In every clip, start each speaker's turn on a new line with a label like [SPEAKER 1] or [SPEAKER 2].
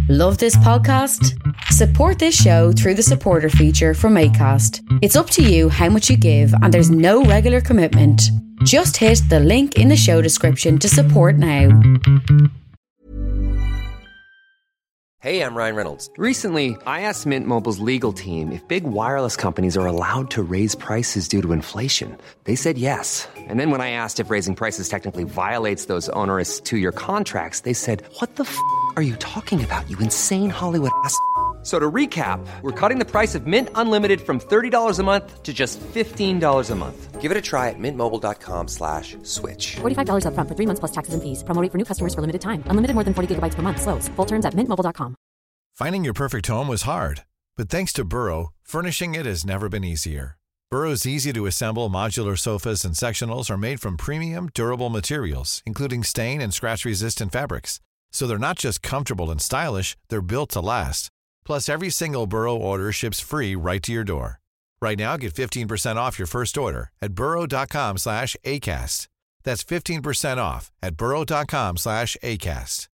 [SPEAKER 1] Love this podcast? Support this show through the supporter feature from Acast. It's up to you how much you give and there's no regular commitment. Just hit the link in the show description to support now.
[SPEAKER 2] Hey, I'm Ryan Reynolds.
[SPEAKER 3] Recently, I asked Mint Mobile's legal team if big wireless companies are allowed to raise prices due to inflation. They said yes. And then when I asked if raising prices technically violates those onerous two-year contracts, they said, "What the f*** are you talking about, you insane Hollywood ass?" So to recap, we're cutting the price of Mint Unlimited from $30 a month to just $15 a month.
[SPEAKER 2] Give it a try at mintmobile.com/switch.
[SPEAKER 4] $45 up front for 3 months plus taxes and fees. Promo rate for new customers for limited time. Unlimited more than 40 gigabytes per month. Slows full terms at mintmobile.com.
[SPEAKER 5] Finding your perfect home was hard, but thanks to Burrow, furnishing it has never been easier. Burrow's easy-to-assemble modular sofas and sectionals are made from premium, durable materials, including stain and scratch-resistant fabrics. So they're not just comfortable and stylish, they're built to last. Plus, every single Burrow order ships free right to your door. Right now, get 15% off your first order at burrow.com/ACAST. That's 15% off at burrow.com/ACAST.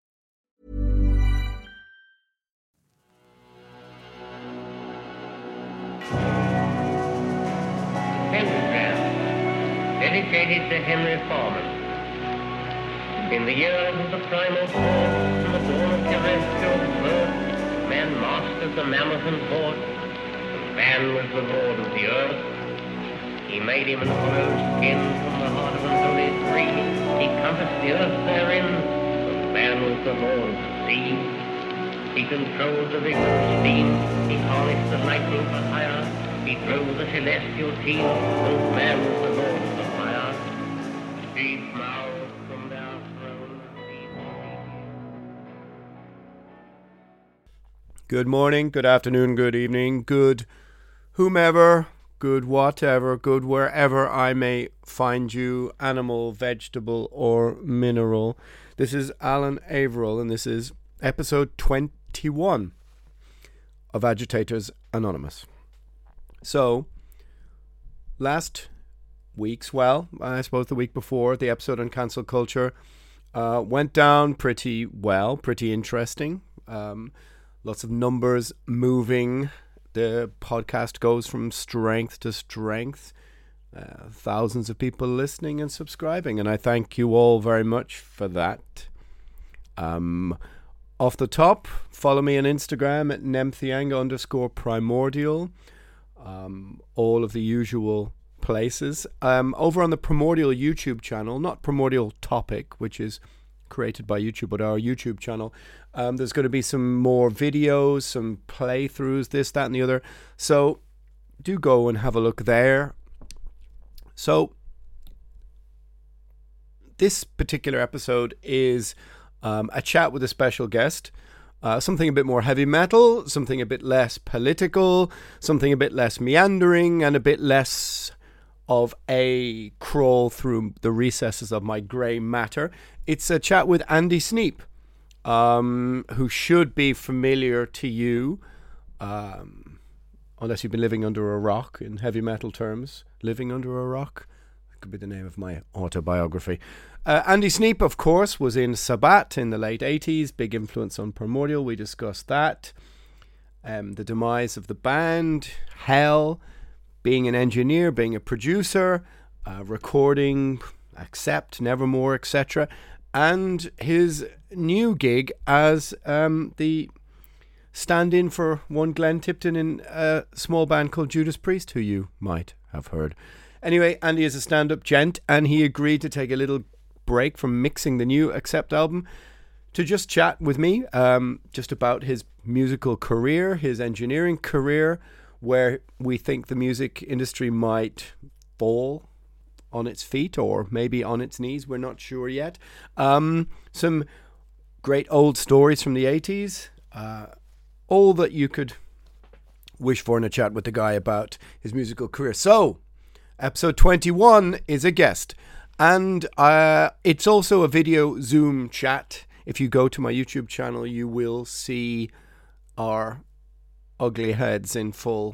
[SPEAKER 6] Pentagram, dedicated to Henry Foreman. In the years of the primal force and the dawn of terrestrial birth, man mastered the mammoth and horse, and man was the lord of the earth. He made him an hollow skin from the heart of an holy tree. He compassed the earth therein, and man was the lord of the sea. He controlled the vigor of steam. He harnessed the lightning for hire. He drove the celestial team, and man was the lord of the fire. Deep mouths from their thrones.
[SPEAKER 7] Good morning, good afternoon, good evening, good whomever, good whatever, good wherever I may find you, animal, vegetable, or mineral. This is Alan Averill, and this is episode 21 of Agitators Anonymous. So, last week's, well, I suppose the week before, the episode on cancel culture went down pretty well, pretty interesting. Lots of numbers moving. The podcast goes from strength to strength. Thousands of people listening and subscribing, and I thank you all very much for that. Off the top, follow me on Instagram at nemthianga_primordial. All of the usual places. Over on the Primordial YouTube channel, not Primordial Topic, which is created by YouTube, but our YouTube channel, there's going to be some more videos, some playthroughs, this, that, and the other. So do go and have a look there. So this particular episode is a chat with a special guest. Something a bit more heavy metal, something a bit less political, something a bit less meandering, and a bit less of a crawl through the recesses of my grey matter. It's a chat with Andy Sneap, who should be familiar to you, unless you've been living under a rock in heavy metal terms. Living under a rock? That could be the name of my autobiography. Andy Sneap, of course, was in Sabbath in the late 80s. Big influence on Primordial. We discussed that. The demise of the band. Hell. Being an engineer. Being a producer. Recording. Accept. Nevermore, etc. And his new gig as the stand-in for one Glenn Tipton in a small band called Judas Priest, who you might have heard. Anyway, Andy is a stand-up gent, and he agreed to take a little break from mixing the new Accept album to just chat with me just about his musical career, his engineering career, where we think the music industry might fall on its feet or maybe on its knees. We're not sure yet. Some great old stories from the 80s. All that you could wish for in a chat with the guy about his musical career. So, episode 21 is a guest. And it's also a video Zoom chat. If you go to my YouTube channel, you will see our ugly heads in full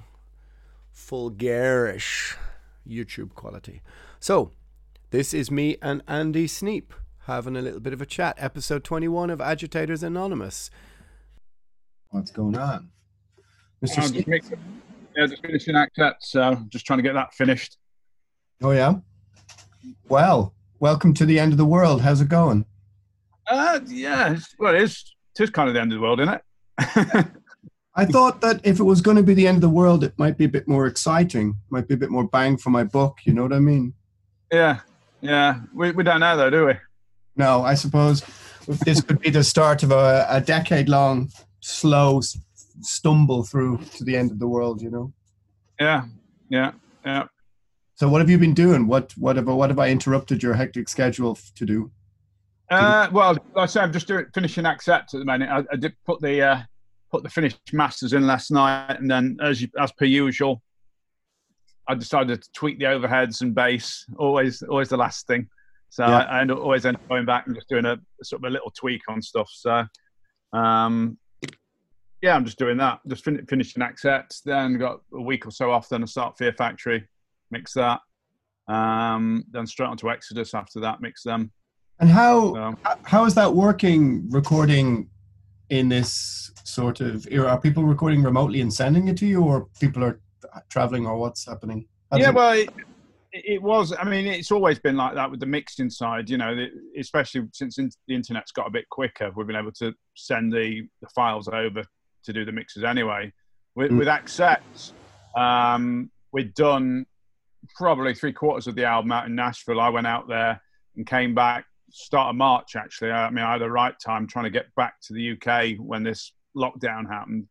[SPEAKER 7] garish YouTube quality. So, this is me and Andy Sneap having a little bit of a chat. Episode 21 of Agitators Anonymous. What's going on, Mr.
[SPEAKER 8] I'm
[SPEAKER 7] Steve?
[SPEAKER 8] just finishing Act Set, so just trying to get that finished.
[SPEAKER 7] Oh yeah. Well, welcome to the end of the world. How's it going?
[SPEAKER 8] Yeah. It is kind of the end of the world, isn't it?
[SPEAKER 7] I thought that if it was going to be the end of the world, it might be a bit more exciting. Might be a bit more bang for my buck. You know what I mean?
[SPEAKER 8] Yeah. We don't know though, do we?
[SPEAKER 7] No, I suppose this could be the start of a decade-long slow stumble through to the end of the world. You know?
[SPEAKER 8] Yeah.
[SPEAKER 7] So what have you been doing? What have I interrupted your hectic schedule to do?
[SPEAKER 8] Well, like I say, I'm just finishing Accept at the minute. I did put the finished masters in last night, and then as per usual, I decided to tweak the overheads and bass. Always the last thing. So yeah. I always end up going back and just doing a sort of a little tweak on stuff. So, I'm just doing that. Just finishing Accept. Then got a week or so off. Then I start Fear Factory, mix that. Then straight onto Exodus after that, mix them.
[SPEAKER 7] And how is that working? Recording in this sort of era, are people recording remotely and sending it to you, or people are traveling, or what's happening?
[SPEAKER 8] It was. I mean, it's always been like that with the mixing side. You know, especially since the internet's got a bit quicker, we've been able to send the files over to do the mixes anyway. With Accept, we'd done probably 3/4 of the album out in Nashville. I went out there and came back start of March, actually. I mean, I had the right time trying to get back to the UK when this lockdown happened.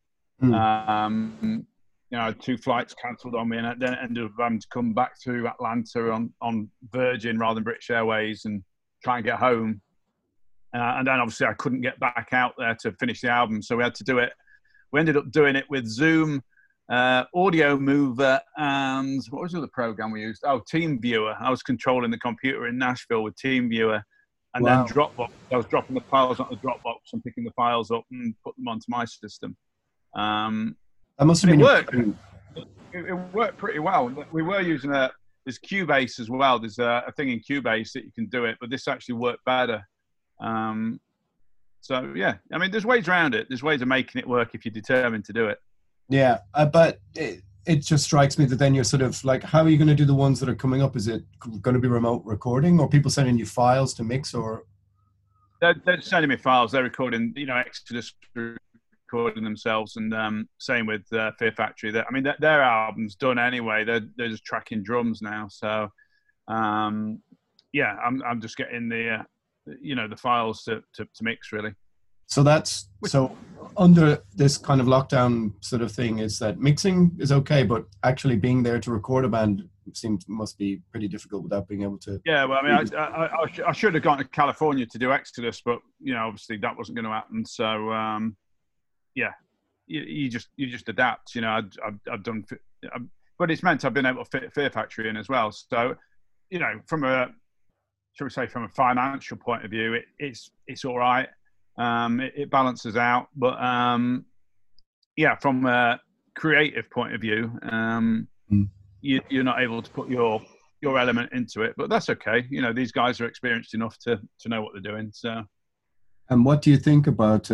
[SPEAKER 8] I had 2 flights cancelled on me, and then ended up having to come back to Atlanta on Virgin rather than British Airways and try and get home. And then obviously I couldn't get back out there to finish the album, so we had to do it. We ended up doing it with Zoom, Audio Mover, and what was the other program we used? Oh, TeamViewer. I was controlling the computer in Nashville with TeamViewer, and then Dropbox. I was dropping the files onto Dropbox and picking the files up and putting them onto my system.
[SPEAKER 7] That must have been.
[SPEAKER 8] It worked pretty well. We were using there's Cubase as well. There's a thing in Cubase that you can do it, but this actually worked better. So yeah, I mean, there's ways around it. There's ways of making it work if you're determined to do it. Yeah,
[SPEAKER 7] but it just strikes me that then you're sort of like, how are you going to do the ones that are coming up? Is it going to be remote recording, or people sending you files to mix, or?
[SPEAKER 8] They're sending me files. They're recording, Exodus recording themselves, and same with Fear Factory. Their album's done anyway. They're just tracking drums now. So, I'm just getting the files to mix, really.
[SPEAKER 7] So under this kind of lockdown sort of thing, is that mixing is okay, but actually being there to record a band must be pretty difficult without being able to.
[SPEAKER 8] Yeah, well, I mean, I should have gone to California to do Exodus, but obviously that wasn't going to happen. So you just adapt. I've done, but it's meant I've been able to fit Fear Factory in as well. So from a financial point of view, it's all right. It balances out, but from a creative point of view, you're not able to put your element into it, but that's okay. These guys are experienced enough to know what they're doing. So,
[SPEAKER 7] and what do you think about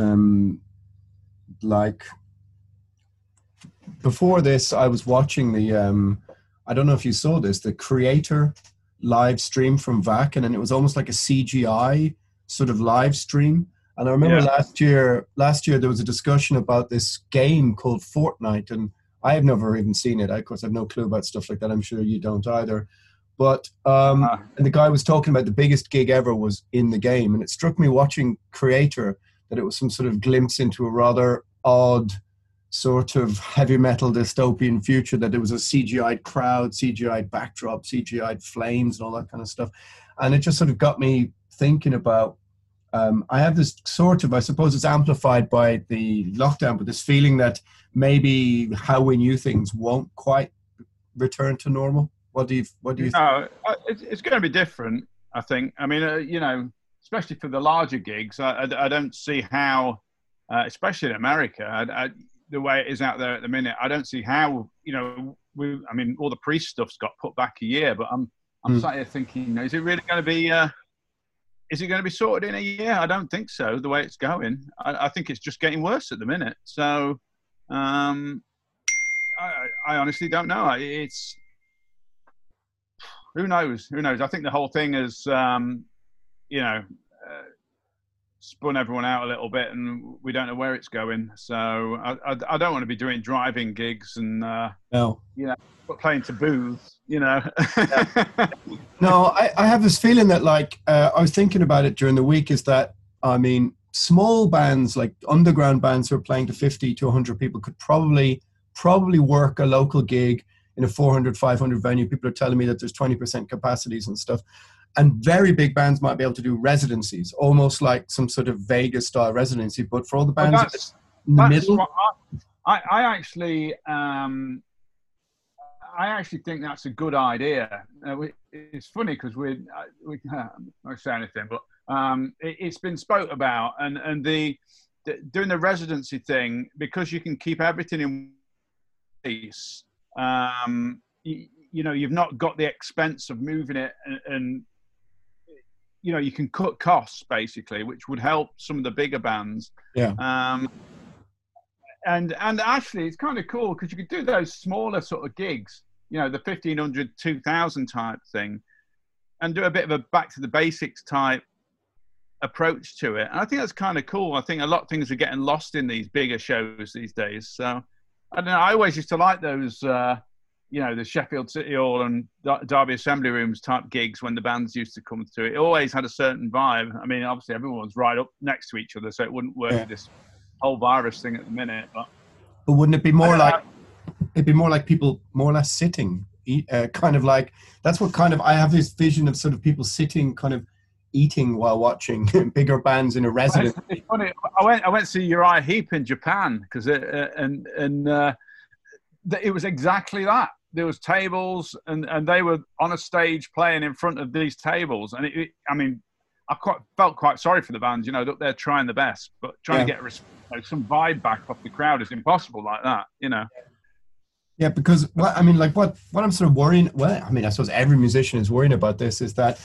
[SPEAKER 7] like before this? I was watching the I don't know if you saw this, the Creator live stream from Vac, and it was almost like a CGI sort of live stream. And I remember last year there was a discussion about this game called Fortnite, and I have never even seen it. I, of course, have no clue about stuff like that. I'm sure you don't either. But and the guy was talking about the biggest gig ever was in the game, and it struck me watching Creator that it was some sort of glimpse into a rather odd sort of heavy metal dystopian future, that there was a CGI'd crowd, CGI'd backdrop, CGI'd flames and all that kind of stuff. And it just sort of got me thinking about I have this sort of, I suppose it's amplified by the lockdown, but this feeling that maybe how we knew things won't quite return to normal. What do you think?
[SPEAKER 8] No, it's going to be different, I think. I mean, especially for the larger gigs, I don't see how, especially in America, the way it is out there at the minute, I don't see how, all the Priest stuff's got put back a year, but I'm sat here thinking, is it really going to be... is it going to be sorted in a year? I don't think so. The way it's going, I think it's just getting worse at the minute. So, I honestly don't know. It's who knows? Who knows? I think the whole thing is, spun everyone out a little bit, and we don't know where it's going. So I don't want to be doing driving gigs and playing to booths.
[SPEAKER 9] No, I have this feeling that I was thinking about it during the week. Is that small bands like underground bands who are playing to 50 to 100 people could probably work a local gig in a 400, 500 venue. People are telling me that there's 20% capacities and stuff. And very big bands might be able to do residencies, almost like some sort of Vegas style residency. But for all the bands in the middle,
[SPEAKER 8] I actually think that's a good idea. It's funny because we I won't say anything, but it's been spoke about, and doing the residency thing, because you can keep everything in place. You've not got the expense of moving it, and you can cut costs basically, which would help some of the bigger bands.
[SPEAKER 9] Yeah.
[SPEAKER 8] And actually, it's kind of cool because you could do those smaller sort of gigs, the 1,500, 2,000 type thing, and do a bit of a back to the basics type approach to it. And I think that's kind of cool. I think a lot of things are getting lost in these bigger shows these days. So I don't know. I always used to like those, the Sheffield City Hall and Derby Assembly Rooms type gigs when the bands used to come through. It always had a certain vibe. I mean, obviously everyone's right up next to each other, so it wouldn't work with this whole virus thing at the minute. But
[SPEAKER 9] wouldn't it be more like people more or less sitting, kind of like, that's what kind of, I have this vision of sort of people sitting kind of eating while watching bigger bands in a residence.
[SPEAKER 8] It's funny. I went to see Uriah Heep in Japan because it was exactly that. There was tables and they were on a stage playing in front of these tables. And I felt quite sorry for the bands, up there trying the best, but trying to get some vibe back off the crowd is impossible like that,
[SPEAKER 9] Yeah, because what I'm sort of worrying, I suppose every musician is worrying about this, is that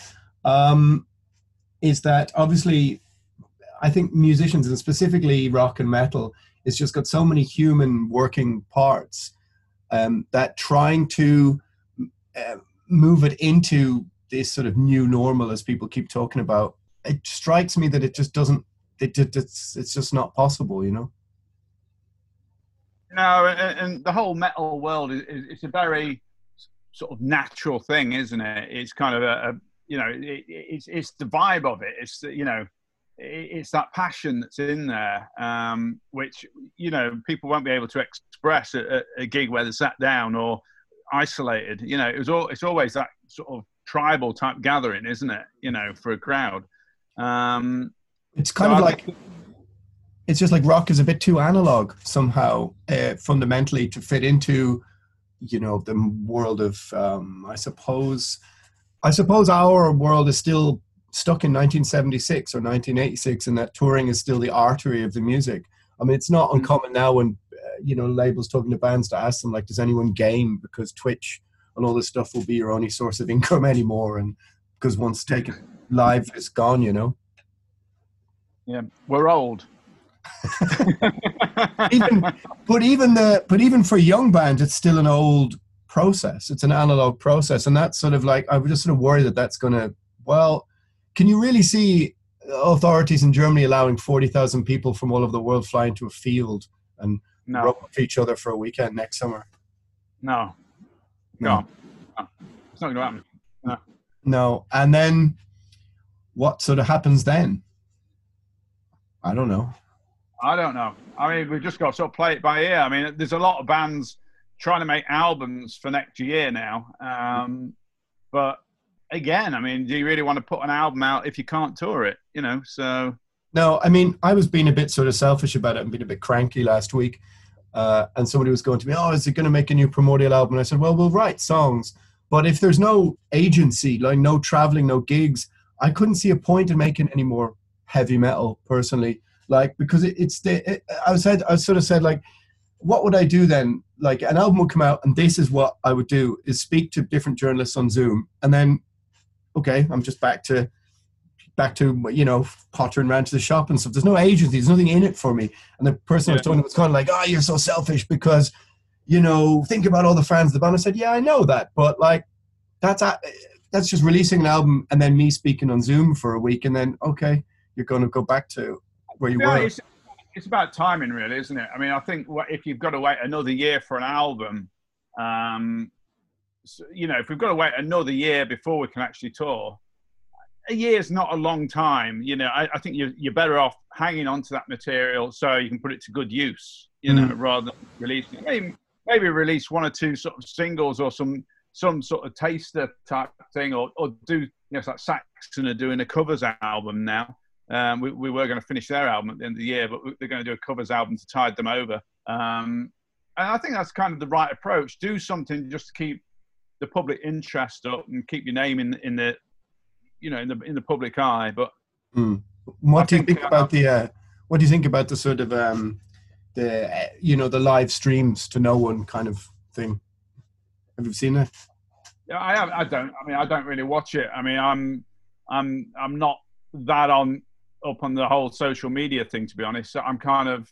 [SPEAKER 9] obviously I think musicians, and specifically rock and metal, it's just got so many human working parts that trying to move it into this sort of new normal, as people keep talking about, it strikes me that it just doesn't, it's just not possible,
[SPEAKER 8] No, and the whole metal world it's a very sort of natural thing, isn't it? It's kind of it's the vibe of it. It's it's that passion that's in there, which people won't be able to express at a gig where they're sat down or isolated. It's always that sort of tribal type gathering, isn't it? For a crowd.
[SPEAKER 9] It's kind of like, it's just like rock is a bit too analog somehow, fundamentally, to fit into, the world of, I suppose our world is still stuck in 1976 or 1986, and that touring is still the artery of the music. I mean, it's not uncommon now when, labels talking to bands to ask them, like, does anyone game? Because Twitch and all this stuff will be your only source of income anymore. And because once taken live, it's gone,
[SPEAKER 8] Yeah, we're old.
[SPEAKER 9] even for young bands, it's still an old process. It's an analog process, and that's sort of like, I would just sort of worry that that's going to. Well, can you really see authorities in Germany allowing 40,000 people from all over the world fly into a field and rub off each other for a weekend next summer?
[SPEAKER 8] No. It's not going to happen.
[SPEAKER 9] No. And then what sort of happens then? I don't know.
[SPEAKER 8] I mean, we've just got to sort of play it by ear. I mean, there's a lot of bands trying to make albums for next year now. But again, I mean, do you really want to put an album out if you can't tour it? So.
[SPEAKER 9] No, I mean, I was being a bit sort of selfish about it and being a bit cranky last week. And somebody was going to me, is it going to make a new Primordial album? And I said, well, we'll write songs. But if there's no agency, like no traveling, no gigs, I couldn't see a point in making any more heavy metal personally. Like, because I sort of said, like, what would I do then? Like, an album would come out and this is what I would do, is speak to different journalists on Zoom. And then, okay, I'm just back to back to, you know, pottering around to the shop and stuff. There's no agency. There's nothing in it for me. And the person I was talking to was kind of like, oh, you're so selfish because, you know, think about all the fans of the band. I said, yeah, I know that. But like, that's just releasing an album and then me speaking on Zoom for a week. And then, okay, you're going to go back to where you were.
[SPEAKER 8] It's about timing, really, isn't it? I mean, I think if you've got to wait another year for an album, you know, if we've got to wait another year before we can actually tour, a year is not a long time. You know, I think you're better off hanging on to that material so you can put it to good use, you know, rather than releasing it. Maybe release one or two sort of singles or some sort of taster type thing, or do, you know, it's like Saxon are doing a covers album now. We were going to finish their album at the end of the year, but they're going to do a covers album to tide them over. And I think that's kind of the right approach. Do something just to keep the public interest up and keep your name in the you know, in the public eye. But
[SPEAKER 9] what do you think about the sort of the you know, the live streams to no one kind of thing? Have you seen that?
[SPEAKER 8] Yeah, I have. I don't really watch it. I mean, I'm not that up on the whole social media thing, to be honest. So I'm kind of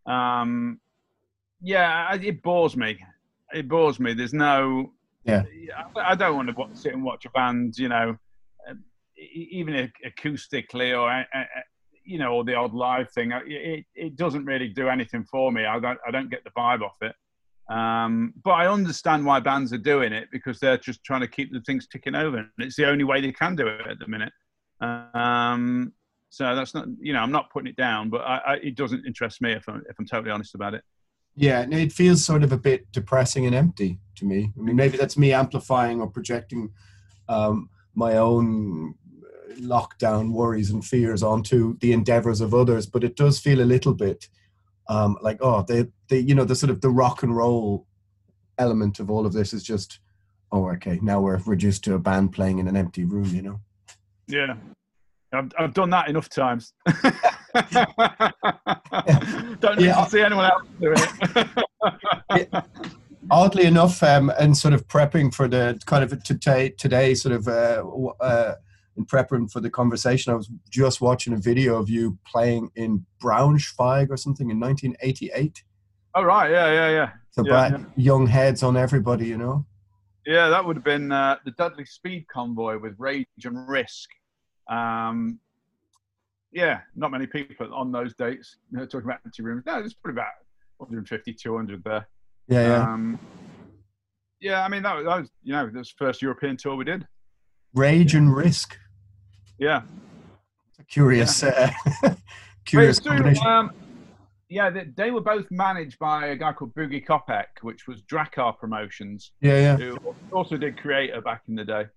[SPEAKER 8] it bores me. It bores me. There's no.
[SPEAKER 9] Yeah.
[SPEAKER 8] I don't want to sit and watch a band, you know, even acoustically or you know, or the odd live thing. It doesn't really do anything for me. I don't get the vibe off it. But I understand why bands are doing it, because they're just trying to keep the things ticking over, and it's the only way they can do it at the minute. So that's not, you know, I'm not putting it down, but it doesn't interest me if I'm totally honest about it.
[SPEAKER 9] Yeah, it feels sort of a bit depressing and empty to me. I mean, maybe that's me amplifying or projecting my own lockdown worries and fears onto the endeavors of others, but it does feel a little bit like, oh, they you know, the sort of the rock and roll element of all of this is just, oh, okay, now we're reduced to a band playing in an empty room, you know?
[SPEAKER 8] Yeah. I've done that enough times. Don't need to see anyone else doing it.
[SPEAKER 9] Oddly enough, and sort of prepping for the kind of today sort of in prepping for the conversation, I was just watching a video of you playing in Braunschweig or something in 1988.
[SPEAKER 8] Oh, right. Yeah.
[SPEAKER 9] So young heads on everybody, you know?
[SPEAKER 8] Yeah, that would have been the Dudley Speed Convoy with Rage and Risk. Yeah, not many people on those dates, you know, talking about empty rooms. No, there's probably about 150, 200 there.
[SPEAKER 9] Yeah.
[SPEAKER 8] Yeah, I mean, that was, you know, this first European tour we did.
[SPEAKER 9] Rage and Risk.
[SPEAKER 8] Yeah.
[SPEAKER 9] It's a curious, curious combination.
[SPEAKER 8] They were both managed by a guy called Boogie Kopek, which was Drakkar Promotions.
[SPEAKER 9] Yeah.
[SPEAKER 8] Who also did Creator back in the day.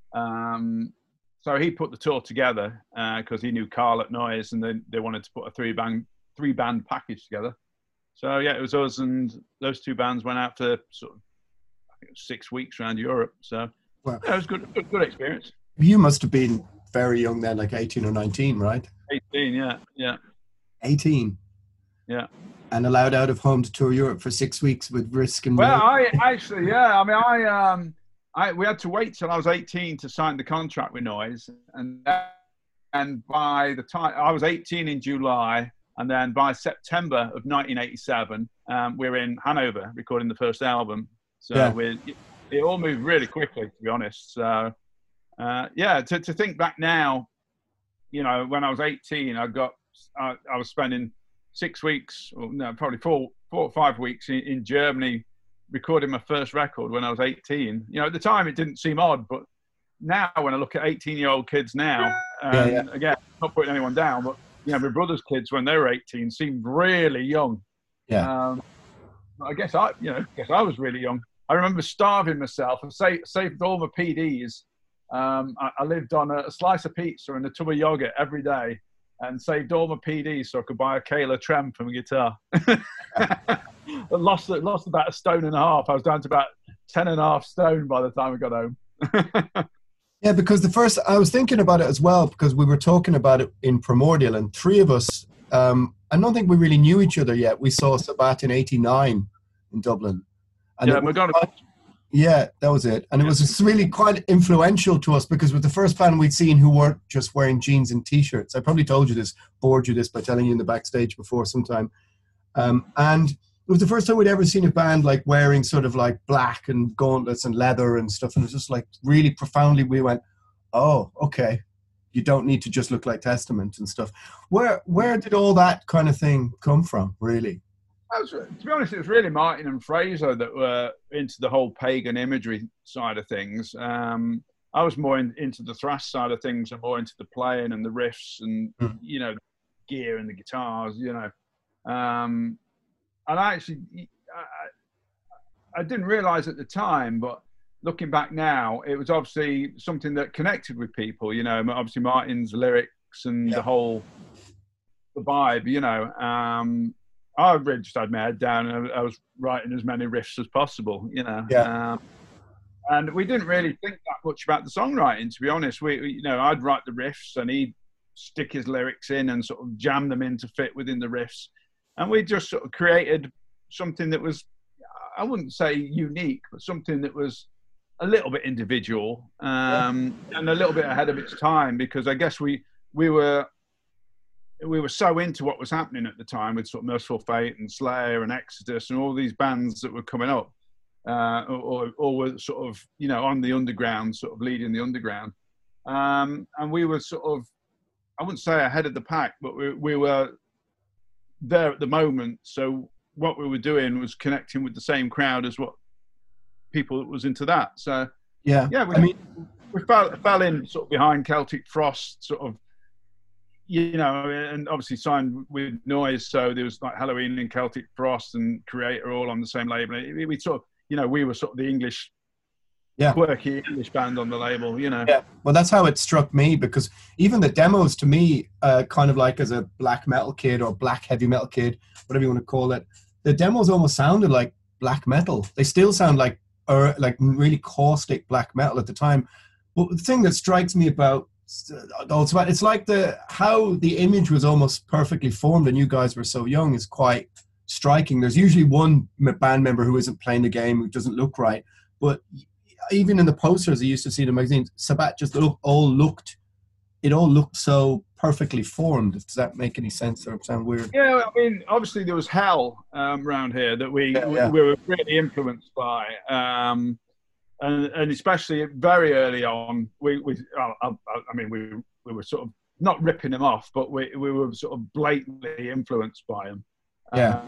[SPEAKER 8] So he put the tour together because he knew Carl at Noise, and they wanted to put a three band package together. So yeah, it was us, and those two bands went out for sort of, I think it was 6 weeks around Europe. So
[SPEAKER 9] wow.
[SPEAKER 8] Yeah, it was good experience.
[SPEAKER 9] You must have been very young then, like 18 or 19, right?
[SPEAKER 8] 18, yeah.
[SPEAKER 9] 18.
[SPEAKER 8] Yeah.
[SPEAKER 9] And allowed out of home to tour Europe for 6 weeks with Risk and.
[SPEAKER 8] Well, I actually, yeah. I mean, we had to wait till I was 18 to sign the contract with Noise, and by the time I was 18 in July, and then by September of 1987, we were in Hanover recording the first album. So it all moved really quickly, to be honest. So to think back now, you know, when I was 18, I was spending 6 weeks, or no, probably four or 5 weeks in Germany, recording my first record when I was 18. You know, at the time it didn't seem odd, but now when I look at 18-year-old kids now, again, not putting anyone down, but you know, my brother's kids when they were 18 seemed really young.
[SPEAKER 9] Yeah.
[SPEAKER 8] I guess I was really young. I remember starving myself. I saved all my PDs. I lived on a slice of pizza and a tub of yogurt every day, and saved all my PDs so I could buy a Kayla Trem for my guitar. I lost about 1.5 stone. I was down to about 10.5 stone by the time I got home.
[SPEAKER 9] Yeah, because I was thinking about it as well, because we were talking about it in Primordial, and three of us, I don't think we really knew each other yet. We saw Sabbath in '89 in Dublin. And Yeah, that was it. And it was just really quite influential to us because it was the first band we'd seen who weren't just wearing jeans and T-shirts. I probably told you this, bored you this by telling you in the backstage before sometime. And it was the first time we'd ever seen a band like wearing sort of like black and gauntlets and leather and stuff. And it was just like really profoundly, we went, oh, okay. You don't need to just look like Testament and stuff. Where did all that kind of thing come from, really?
[SPEAKER 8] To be honest, it was really Martin and Fraser that were into the whole pagan imagery side of things. I was more into the thrash side of things and more into the playing and the riffs and, you know, gear and the guitars, you know. And I actually, I didn't realise at the time, but looking back now, it was obviously something that connected with people, you know, obviously Martin's lyrics and the whole the vibe, you know. I really just had my head down and I was writing as many riffs as possible, you know.
[SPEAKER 9] Yeah.
[SPEAKER 8] And we didn't really think that much about the songwriting, to be honest. We, you know, I'd write the riffs and he'd stick his lyrics in and sort of jam them in to fit within the riffs. And we just sort of created something that was, I wouldn't say unique, but something that was a little bit individual and a little bit ahead of its time, because I guess we were so into what was happening at the time with sort of Merciful Fate and Slayer and Exodus and all these bands that were coming up, or were sort of, you know, on the underground, sort of leading the underground. And we were sort of, I wouldn't say ahead of the pack, but we were there at the moment. So what we were doing was connecting with the same crowd as what people that was into that. So yeah, we fell in sort of behind Celtic Frost, sort of, you know, and obviously signed with Noise. So there was like Halloween and Celtic Frost and Creator all on the same label. We sort of, you know, we were sort of the English, quirky English band on the label, you know.
[SPEAKER 9] Yeah, well, that's how it struck me, because even the demos to me, kind of like as a black metal kid or black heavy metal kid, whatever you want to call it, the demos almost sounded like black metal. They still sound like really caustic black metal at the time. But the thing that strikes me about it's like how the image was almost perfectly formed and you guys were so young is quite striking. There's usually one band member who isn't playing the game, who doesn't look right. But even in the posters I used to see in the magazines, Sabbath just all looked so perfectly formed. Does that make any sense or sound weird?
[SPEAKER 8] Yeah, I mean, obviously there was hell around here that we were really influenced by. And especially very early on, we were sort of not ripping them off, but we were sort of blatantly influenced by them.
[SPEAKER 9] Yeah.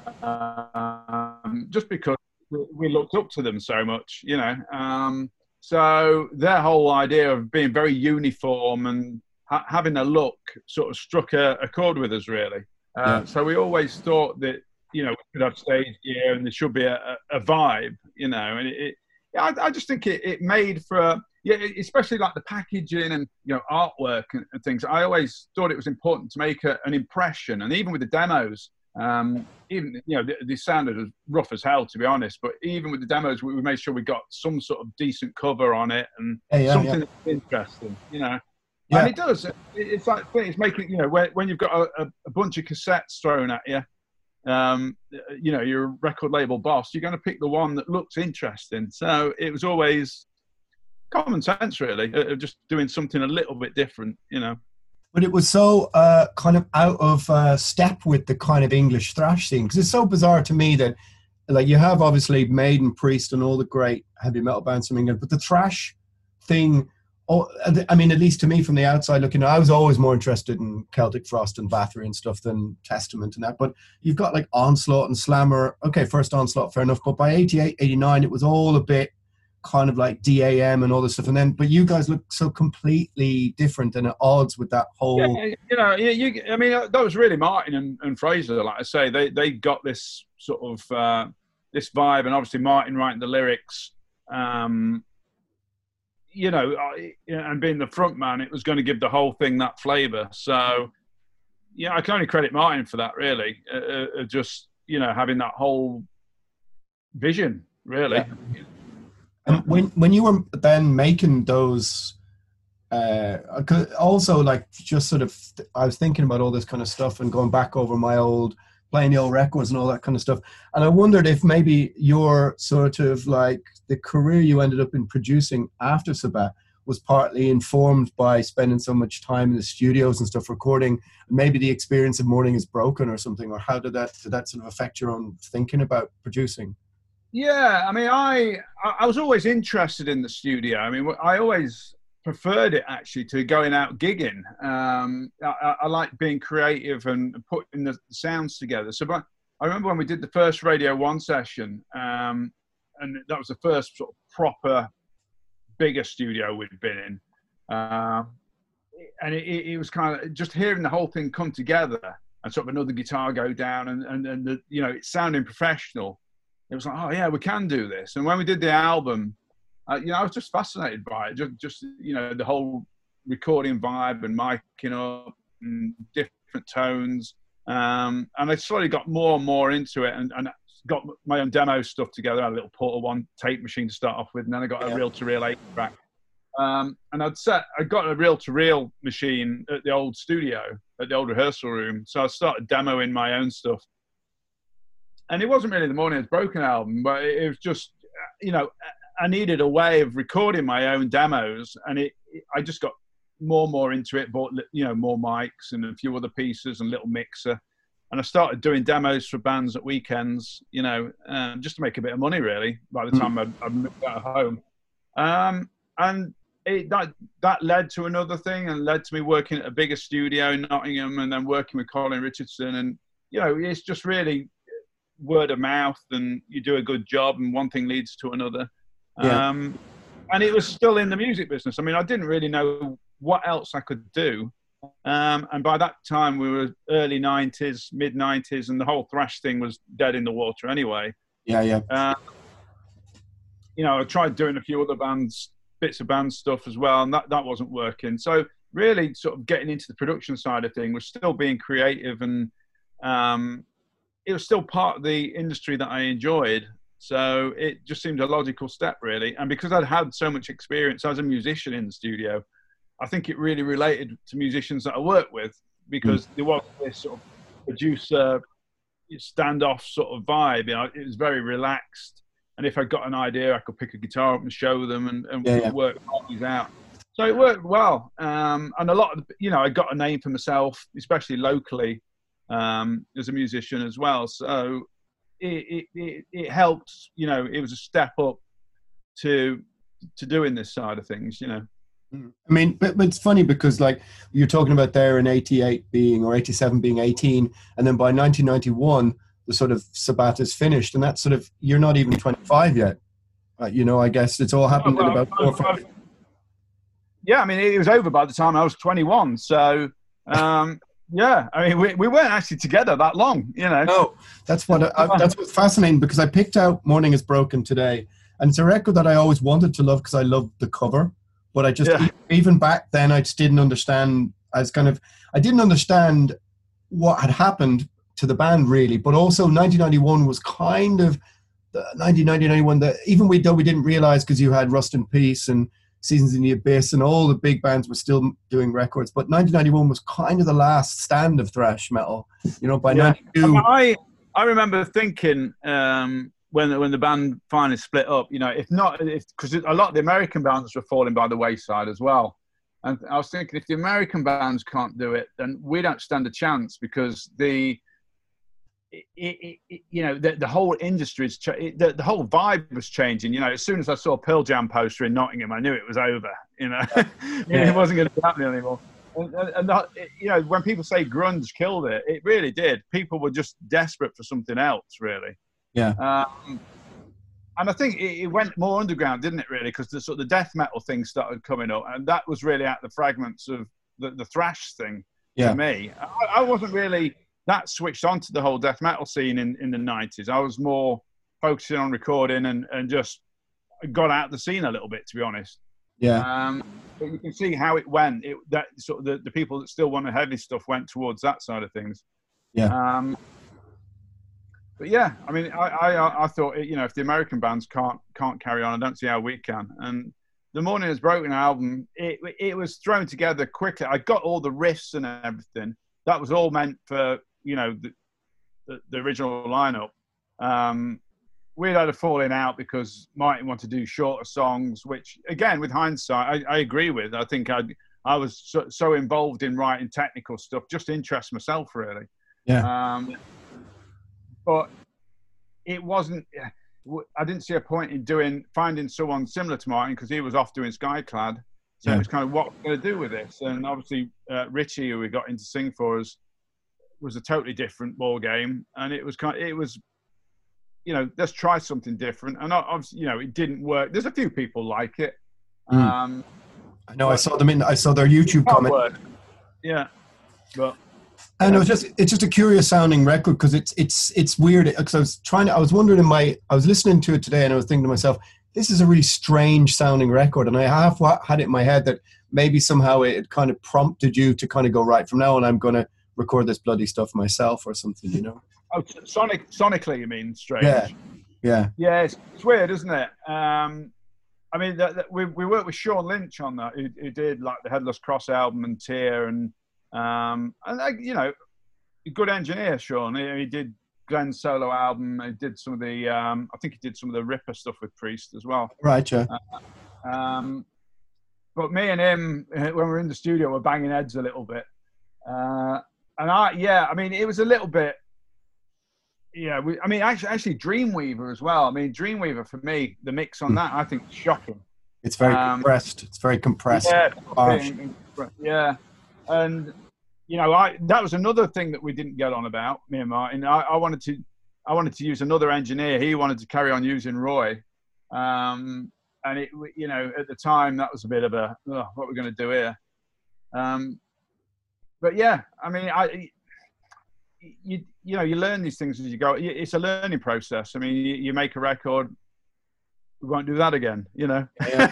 [SPEAKER 8] Just because we looked up to them so much, you know. So their whole idea of being very uniform and having a look sort of struck a chord with us, really. So we always thought that, you know, we could have stage gear and there should be a vibe, you know, and I just think it made for, especially like the packaging and, you know, artwork and things. I always thought it was important to make an impression. And even with the demos, even, you know, they sounded as rough as hell, to be honest. But even with the demos, we made sure we got some sort of decent cover on it and something that's interesting, you know. Yeah. And it does. It's like, it's making, you know, when you've got a bunch of cassettes thrown at you, you know, you're a record label boss, you're going to pick the one that looks interesting. So it was always common sense, really, of just doing something a little bit different, you know.
[SPEAKER 9] But it was so kind of out of step with the kind of English thrash scene, because it's so bizarre to me that, like, you have obviously Maiden, Priest and all the great heavy metal bands from England, but the thrash thing, I mean, at least to me from the outside looking, I was always more interested in Celtic Frost and Bathory and stuff than Testament and that. But you've got like Onslaught and Slammer. Okay, first Onslaught, fair enough. But by 88, 89, it was all a bit kind of like DAM and all this stuff. And then, but you guys look so completely different and at odds with that whole...
[SPEAKER 8] Yeah, you know, I mean, that was really Martin and Fraser. Like I say, they got this sort of, this vibe, and obviously Martin writing the lyrics, you know, and being the front man, it was going to give the whole thing that flavour. So, yeah, I can only credit Martin for that, really. Just, you know, having that whole vision, really.
[SPEAKER 9] Yeah. And when you were then making those, also like just sort of, I was thinking about all this kind of stuff and going back over my old playing the old records and all that kind of stuff. And I wondered if maybe your sort of like the career you ended up in producing after Sabat was partly informed by spending so much time in the studios and stuff recording. Maybe the experience of Morning Is Broken or something, or how did that sort of affect your own thinking about producing?
[SPEAKER 8] Yeah, I mean, I was always interested in the studio. I mean, I always preferred it actually to going out gigging. I like being creative and putting the sounds together. So I remember when we did the first Radio 1 session, and that was the first sort of proper bigger studio we'd been in. And it was kind of just hearing the whole thing come together and sort of another guitar go down and the, you know, it's sounding professional. It was like, oh yeah, we can do this. And when we did the album, you know, I was just fascinated by it. Just you know, the whole recording vibe and miking up and different tones. And I slowly got more and more into it and got my own demo stuff together. I had a little Portal 1 tape machine to start off with, and then I got a reel-to-reel 8-track. And I got a reel-to-reel machine at the old studio, at the old rehearsal room. So I started demoing my own stuff. And it wasn't really the Morning Is Broken album, but it was just, you know, I needed a way of recording my own demos, and I just got more and more into it, bought, you know, more mics and a few other pieces and a little mixer. And I started doing demos for bands at weekends, you know, just to make a bit of money, really, by the time I'd moved out of home. And that led to another thing and led to me working at a bigger studio in Nottingham and then working with Colin Richardson. And, you know, it's just really word of mouth, and you do a good job and one thing leads to another. And it was still in the music business. I mean, I didn't really know what else I could do. And by that time we were early 90s, mid 90s, and the whole thrash thing was dead in the water anyway. You know, I tried doing a few other bits of band stuff as well, and that wasn't working. So really sort of getting into the production side of things was still being creative, and it was still part of the industry that I enjoyed. So it just seemed a logical step, really. And because I'd had so much experience as a musician in the studio, I think it really related to musicians that I worked with, because there was this sort of producer standoff sort of vibe. You know, it was very relaxed. And if I got an idea, I could pick a guitar up and show them and work these out. So it worked well. And a lot of, you know, I got a name for myself, especially locally, as a musician as well. So it helped, you know, it was a step up to doing this side of things, you know.
[SPEAKER 9] I mean, but it's funny because, like, you're talking about there in 88 being, or 87 being 18, and then by 1991, the sort of Sabat is finished, and that's sort of, you're not even 25 yet. You know, I guess it's all happened in about 4 or 5.
[SPEAKER 8] Yeah, I mean, it was over by the time I was 21. So, yeah, I mean, we weren't actually together that long, you know.
[SPEAKER 9] No, that's that's what's fascinating, because I picked out Morning Is Broken today, and it's a record that I always wanted to love because I loved the cover. But I just, even back then, I just didn't understand. I didn't understand what had happened to the band, really. But also 1991 was kind of, 1991, that even though we didn't realize, because you had Rust in Peace and Seasons in the Abyss and all the big bands were still doing records. But 1991 was kind of the last stand of thrash metal, you know, by 92.
[SPEAKER 8] I remember thinking, when the band finally split up, you know, because a lot of the American bands were falling by the wayside as well. And I was thinking, if the American bands can't do it, then we don't stand a chance, because the whole industry is, the whole vibe was changing. You know, as soon as I saw a Pearl Jam poster in Nottingham, I knew it was over, you know. It wasn't going to be happening anymore. And you know, when people say grunge killed it, it really did. People were just desperate for something else, really.
[SPEAKER 9] Yeah.
[SPEAKER 8] And I think it went more underground, didn't it, really? Because the sort of the death metal thing started coming up, and that was really at the fragments of the thrash thing for me. I wasn't really that switched on to the whole death metal scene in the 90s. I was more focusing on recording and just got out of the scene a little bit, to be honest.
[SPEAKER 9] Yeah.
[SPEAKER 8] But you can see how it went. That sort of the people that still wanted heavy stuff went towards that side of things.
[SPEAKER 9] Yeah.
[SPEAKER 8] But yeah, I mean, I thought, you know, if the American bands can't carry on, I don't see how we can. And the Morning Is Broken album, it was thrown together quickly. I got all the riffs and everything. That was all meant for, you know, the original lineup. We'd had a falling out because Martin wanted to do shorter songs, which, again, with hindsight, I agree with. I think I was so involved in writing technical stuff, just to interest myself, really.
[SPEAKER 9] Yeah.
[SPEAKER 8] But it wasn't. I didn't see a point in finding someone similar to Martin, because he was off doing Skyclad. So it was kind of, what we're going to do with this. And obviously, Richie, who we got in to sing for us, was a totally different ball game. And it was let's try something different. And obviously, it didn't work. There's a few people like it.
[SPEAKER 9] I know. I saw their YouTube comment.
[SPEAKER 8] Yeah, but.
[SPEAKER 9] And it's just a curious sounding record, because it's weird, because I was wondering I was listening to it today, and I was thinking to myself, this is a really strange sounding record. And I have had it in my head that maybe somehow it kind of prompted you to kind of go, right, from now on I'm going to record this bloody stuff myself or something,
[SPEAKER 8] Oh, sonically, you mean? Strange.
[SPEAKER 9] Yeah.
[SPEAKER 8] It's weird, isn't it? I mean, we worked with Sean Lynch on that, who did like the Headless Cross album and Tear, and a good engineer, Sean. He did Glenn's solo album. He did some of the, I think he did some of the Ripper stuff with Priest as well.
[SPEAKER 9] Right, yeah.
[SPEAKER 8] But me and him, when we were in the studio, we're banging heads a little bit. I mean, it was a little bit, actually Dreamweaver as well. I mean, Dreamweaver, for me, the mix on that, I think, is shocking.
[SPEAKER 9] It's very compressed. It's very compressed.
[SPEAKER 8] Yeah. And, that was another thing that we didn't get on about, me and Martin. I wanted to use another engineer. He wanted to carry on using Roy. And it, at the time, that was a bit of a, what we're going to do here. But yeah, I mean, you learn these things as you go. It's a learning process. I mean, you make a record, we won't do that again, Yeah.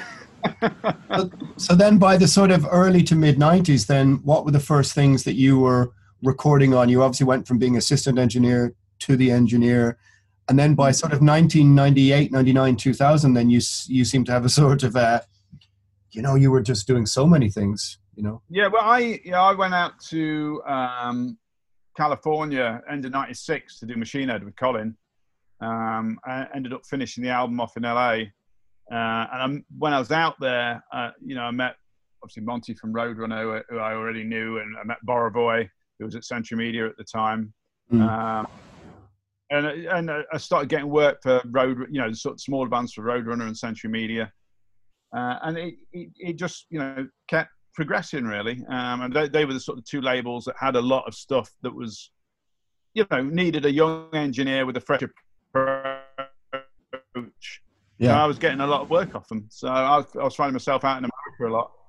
[SPEAKER 9] So then by the sort of early to mid 90s, then what were the first things that you were recording on? You obviously went from being assistant engineer to the engineer. And then by sort of 1998, 99, 2000, then you seem to have a sort of, you were just doing so many things,
[SPEAKER 8] Yeah, well, I went out to California end of 96 to do Machine Head with Colin. I ended up finishing the album off in LA. When I was out there, I met obviously Monty from Roadrunner, who I already knew, and I met Borovoy, who was at Century Media at the time. And I started getting work for sort of smaller bands for Roadrunner and Century Media. And it just, kept progressing, really. And they were the sort of two labels that had a lot of stuff that was, needed a young engineer with a fresh approach. Yeah. So I was getting a lot of work off them. So I was finding myself out in America a lot.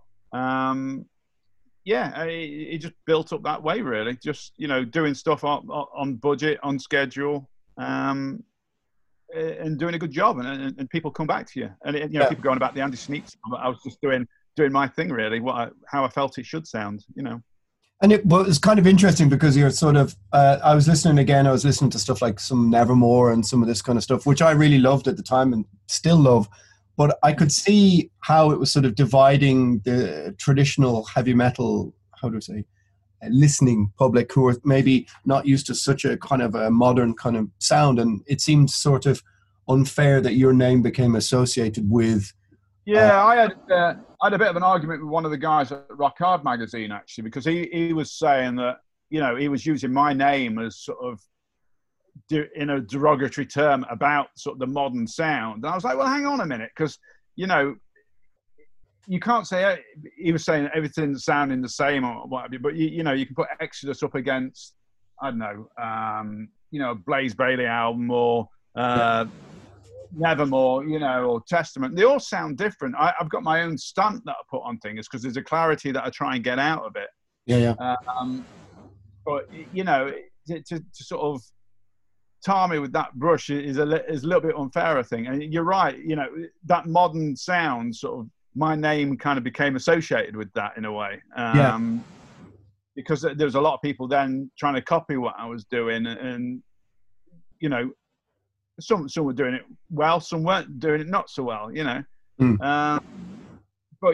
[SPEAKER 8] It just built up that way, really. Just, doing stuff on budget, on schedule, and doing a good job. And people come back to you. And, people going about the Andy Sneap. I was just doing my thing, really, how I felt it should sound,
[SPEAKER 9] And it's kind of interesting because you're sort of, I was listening to stuff like some Nevermore and some of this kind of stuff, which I really loved at the time and still love. But I could see how it was sort of dividing the traditional heavy metal, listening public who are maybe not used to such a kind of a modern kind of sound. And it seemed sort of unfair that your name became associated with.
[SPEAKER 8] Yeah, I had a bit of an argument with one of the guys at Rock Hard magazine, actually, because he was saying that, he was using my name as sort of in a derogatory term about sort of the modern sound. And I was like, well, hang on a minute, because, you can't say, he was saying everything's sounding the same or what have you, but, you can put Exodus up against, I don't know, Blaze Bayley album or Nevermore, or Testament. They all sound different. I've got my own stamp that I put on things because there's a clarity that I try and get out of it.
[SPEAKER 9] Yeah.
[SPEAKER 8] But to sort of tar me with that brush is a little bit unfair, I think. And you're right. That modern sound, sort of, my name kind of became associated with that in a way. Because there was a lot of people then trying to copy what I was doing, and some were doing it well, some weren't doing it not so well, But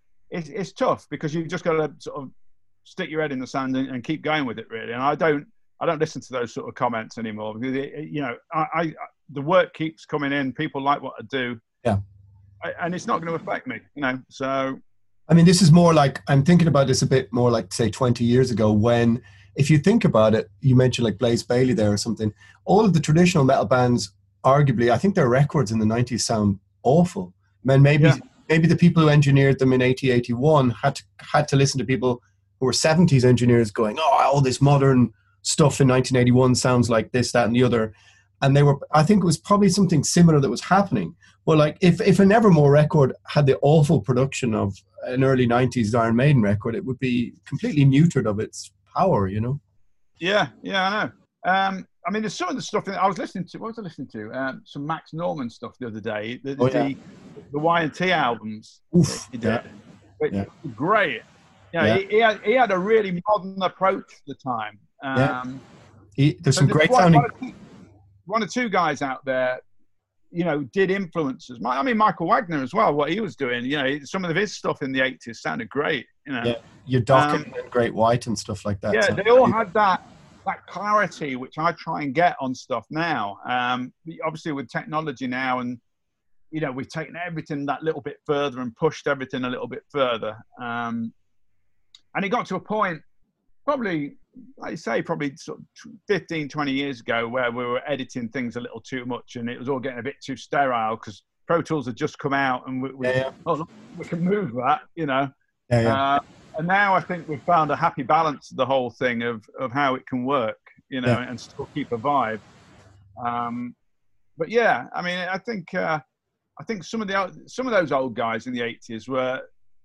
[SPEAKER 8] it's tough because you've just got to sort of stick your head in the sand and keep going with it, really. And I don't I don't listen to those sort of comments anymore because the work keeps coming in. People like what I do, and it's not going to affect me, So,
[SPEAKER 9] I mean, this is more like, I'm thinking about this a bit more like, say, 20 years ago when, if you think about it, you mentioned like Blaze Bayley there or something. All of the traditional metal bands, arguably, I think their records in the 90s sound awful. Man, maybe the people who engineered them in 80, 81 had to listen to people who were 70s engineers going, all this modern stuff in 1981 sounds like this, that, and the other. And I think it was probably something similar that was happening. But like, if a Nevermore record had the awful production of an early 90s Iron Maiden record, it would be completely neutered of its power,
[SPEAKER 8] Yeah, I know. I mean, there's some of the stuff that I was listening to. What was I listening to? Some Max Norman stuff the other day. The Y&T albums.
[SPEAKER 9] Oof,
[SPEAKER 8] he did. Great. He had a really modern approach at the time.
[SPEAKER 9] There's some great sounding.
[SPEAKER 8] One or two guys out there, did influences. I mean, Michael Wagner as well. What he was doing, some of his stuff in the 80s sounded great.
[SPEAKER 9] Your Dokken and Great White and stuff like that.
[SPEAKER 8] Yeah, they all had that clarity, which I try and get on stuff now. Obviously, with technology now, and we've taken everything that little bit further and pushed everything a little bit further. And it got to a point, probably, like you say, probably sort of 15, 20 years ago, where we were editing things a little too much, and it was all getting a bit too sterile because Pro Tools had just come out, and we can move that, and now I think we've found a happy balance of the whole thing of how it can work, and still keep a vibe. But yeah, I mean, I think some of those old guys in the 80s were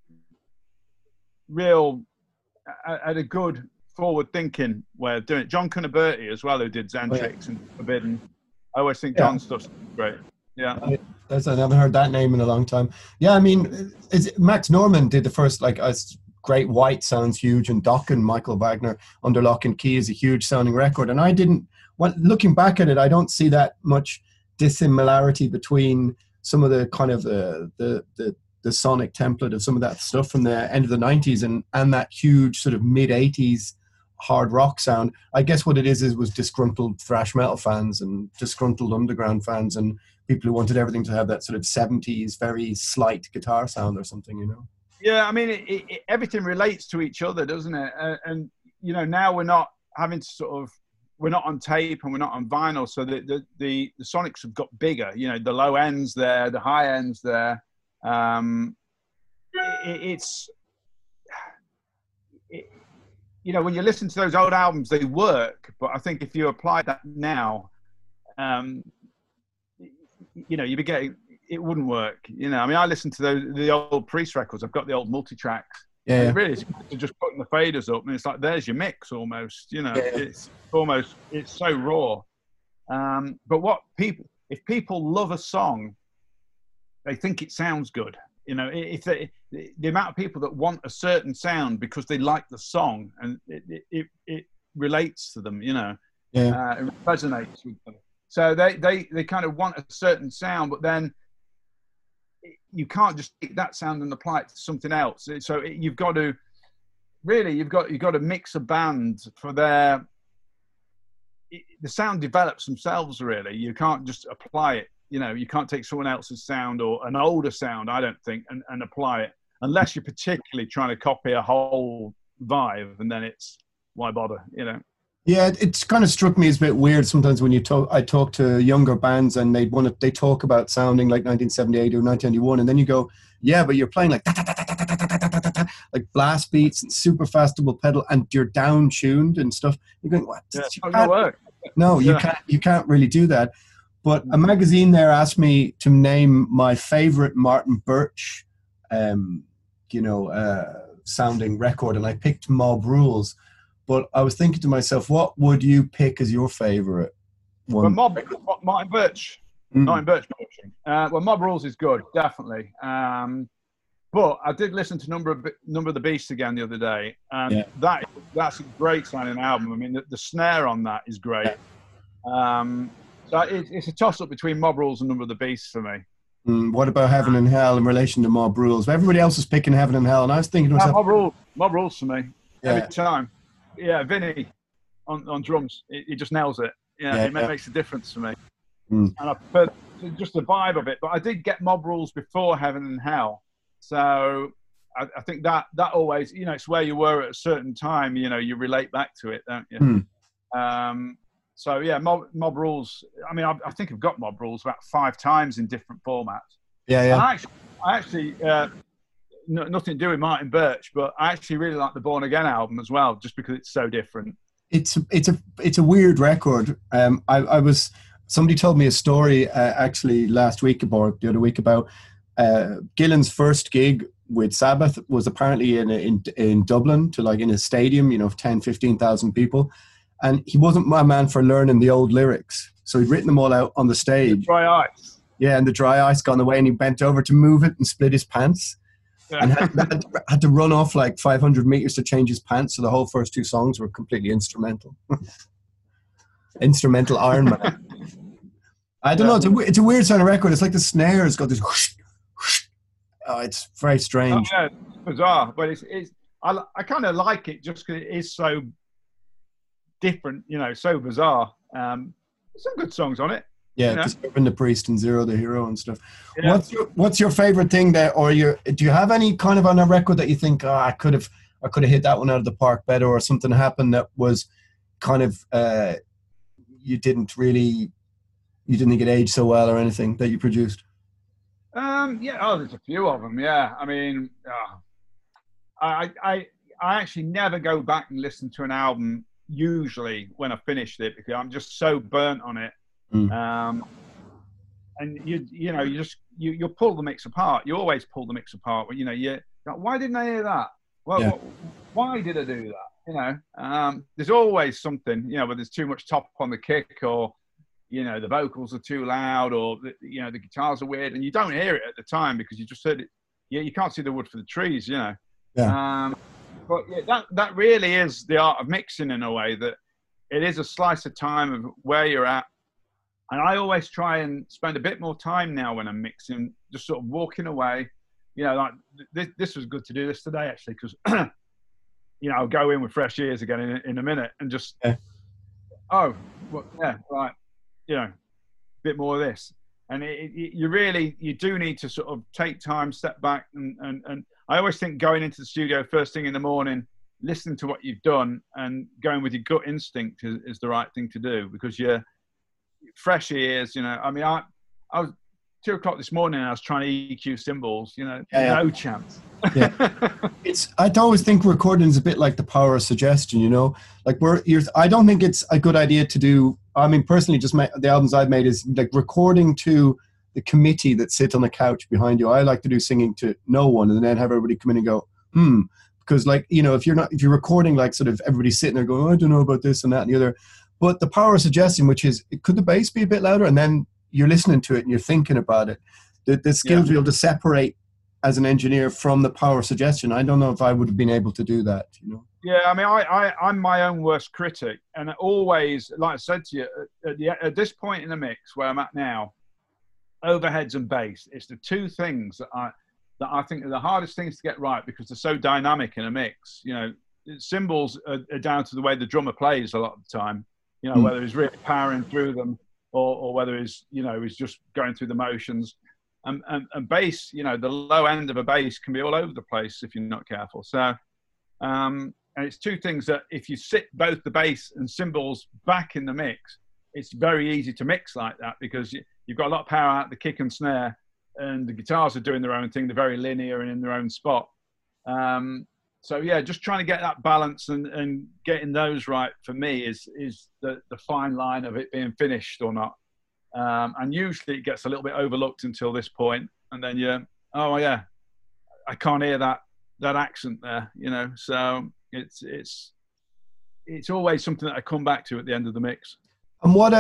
[SPEAKER 8] had a good forward-thinking way of doing it. John Cuniberti as well, who did Xentrix and Forbidden. I always think John's stuff's great. Yeah.
[SPEAKER 9] I haven't heard that name in a long time. Yeah, I mean, Max Norman did the first, Great White sounds huge, and Dokken, Michael Wagner, Under Lock and Key is a huge sounding record. And looking back at it, I don't see that much dissimilarity between some of the kind of the sonic template of some of that stuff from the end of the 90s and that huge sort of mid-80s hard rock sound. I guess what it was disgruntled thrash metal fans and disgruntled underground fans and people who wanted everything to have that sort of 70s very slight guitar sound or something,
[SPEAKER 8] Yeah, I mean, everything relates to each other, doesn't it? And now we're not having to we're not on tape and we're not on vinyl, so the sonics have got bigger. The low ends there, the high ends there. When you listen to those old albums, they work. But I think if you apply that now, you'd be getting. It wouldn't work, I mean, I listen to the old Priest records. I've got the old multi-tracks. Yeah. And really, it's just putting the faders up, and it's like there's your mix almost. It's so raw. But if people love a song, they think it sounds good. If the amount of people that want a certain sound because they like the song and it relates to them, it resonates with them. So they kind of want a certain sound, but then you can't just take that sound and apply it to something else. So you've got to mix a band for the sound develops themselves. Really, you can't just apply it. You can't take someone else's sound or an older sound, I don't think, and apply it unless you're particularly trying to copy a whole vibe, and then it's why bother,
[SPEAKER 9] Yeah, it's kind of struck me as a bit weird sometimes when I talk to younger bands and they talk about sounding like 1978 or 1991, and then you go, yeah, but you're playing like like blast beats and super fast double pedal, and you're down tuned and stuff. You're going, what? You can't really do that. But a magazine there asked me to name my favorite Martin Birch, sounding record, and I picked Mob Rules. But I was thinking to myself, what would you pick as your favorite one?
[SPEAKER 8] Well, Martin Birch. Martin Birch publishing. Mob Rules is good, definitely. But I did listen to Number of the Beast again the other day, and that's a great sounding album. I mean, the snare on that is great. So it's a toss-up between Mob Rules and Number of the Beast for me.
[SPEAKER 9] What about Heaven and Hell in relation to Mob Rules? Everybody else is picking Heaven and Hell, and I was thinking to myself...
[SPEAKER 8] Mob Rules for me, every time. Yeah, Vinny on drums. He just nails it. Yeah, it makes a difference to me.
[SPEAKER 9] Mm.
[SPEAKER 8] And I prefer just the vibe of it. But I did get Mob Rules before Heaven and Hell, so I think that always, it's where you were at a certain time. You relate back to it, don't you?
[SPEAKER 9] Mm.
[SPEAKER 8] So yeah, Mob Rules. I mean, I think I've got Mob Rules about 5 times in different formats.
[SPEAKER 9] Yeah.
[SPEAKER 8] And I actually nothing to do with Martin Birch, but I actually really like the Born Again album as well, just because it's so different.
[SPEAKER 9] It's a weird record. Somebody told me a story actually last week or the other week about Gillan's first gig with Sabbath was apparently in Dublin, to like in a stadium, 10, 15,000 people. And he wasn't a man for learning the old lyrics. So he'd written them all out on the stage.
[SPEAKER 8] Dry Ice.
[SPEAKER 9] Yeah, and the dry ice got in the way and he bent over to move it and split his pants. Yeah. And had to run off like 500 meters to change his pants. So the whole first 2 songs were completely instrumental. Instrumental Iron Man. I don't know. It's a weird sounding record. It's like the snare has got this whoosh, whoosh. Oh, it's very strange.
[SPEAKER 8] Oh, yeah, it's bizarre. But I kind of like it just because it is so different, so bizarre. There's some good songs on it.
[SPEAKER 9] Yeah, Disturbing the Priest and Zero the Hero and stuff. Yeah. What's your favorite thing there, or do you have any kind of on a record that you think, I could have hit that one out of the park better, or something happened that was kind of you didn't think it aged so well, or anything that you produced?
[SPEAKER 8] There's a few of them. Yeah, I mean, I actually never go back and listen to an album usually when I finished it, because I'm just so burnt on it. And you pull the mix apart. You always pull the mix apart. Why didn't I hear that? Well, why did I do that? There's always something. Whether there's too much top on the kick, or the vocals are too loud, or the guitars are weird, and you don't hear it at the time because you just heard it. Yeah, you can't see the wood for the trees.
[SPEAKER 9] Yeah.
[SPEAKER 8] But that really is the art of mixing, in a way, that it is a slice of time of where you're at. And I always try and spend a bit more time now when I'm mixing, just sort of walking away. Like this was good to do this today, actually, because, I'll go in with fresh ears again in a minute and just, right, bit more of this. And you do need to sort of take time, step back. And I always think going into the studio first thing in the morning, listening to what you've done and going with your gut instinct is the right thing to do, because you're fresh ears. I mean, I was 2 o'clock this morning and I was trying to EQ cymbals, no chance.
[SPEAKER 9] I always think recording is a bit like the power of suggestion, like I don't think it's a good idea to do. I mean, personally, just the albums I've made is like recording to the committee that sit on the couch behind you. I like to do singing to no one and then have everybody come in and go, because if you're recording like sort of everybody sitting there going, I don't know about this and that and the other. But the power of suggestion, which is, could the bass be a bit louder? And then you're listening to it and you're thinking about it. The skills to be able to separate as an engineer from the power of suggestion. I don't know if I would have been able to do that,
[SPEAKER 8] Yeah, I mean, I'm my own worst critic. And always, like I said to you, at this point in the mix where I'm at now, overheads and bass, it's the 2 things that I think are the hardest things to get right, because they're so dynamic in a mix. Cymbals are down to the way the drummer plays a lot of the time. Whether he's really powering through them or whether he's just going through the motions. And bass, the low end of a bass can be all over the place if you're not careful. So, and it's 2 things that if you sit both the bass and cymbals back in the mix, it's very easy to mix like that, because you've got a lot of power out the kick and snare, and the guitars are doing their own thing. They're very linear and in their own spot. So yeah, just trying to get that balance and getting those right for me is the fine line of it being finished or not. And usually it gets a little bit overlooked until this point, and then I can't hear that accent there, So it's always something that I come back to at the end of the mix.
[SPEAKER 9] And what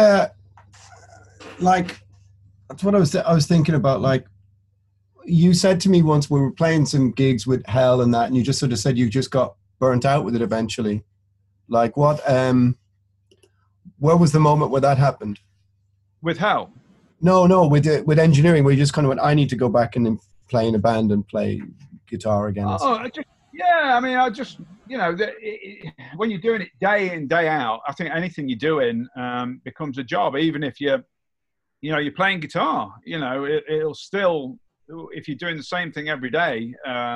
[SPEAKER 9] that's what I was thinking about. Like, you said to me once, we were playing some gigs with Hell and that, and you just sort of said you just got burnt out with it eventually. Like, what? Where was the moment where that happened?
[SPEAKER 8] With Hell?
[SPEAKER 9] No, with engineering, where you just kind of went, I need to go back and play in a band and play guitar again.
[SPEAKER 8] Yeah, I mean, I just, when you're doing it day in, day out, I think anything you're doing becomes a job. Even if you're playing guitar, it'll still, if you're doing the same thing every day,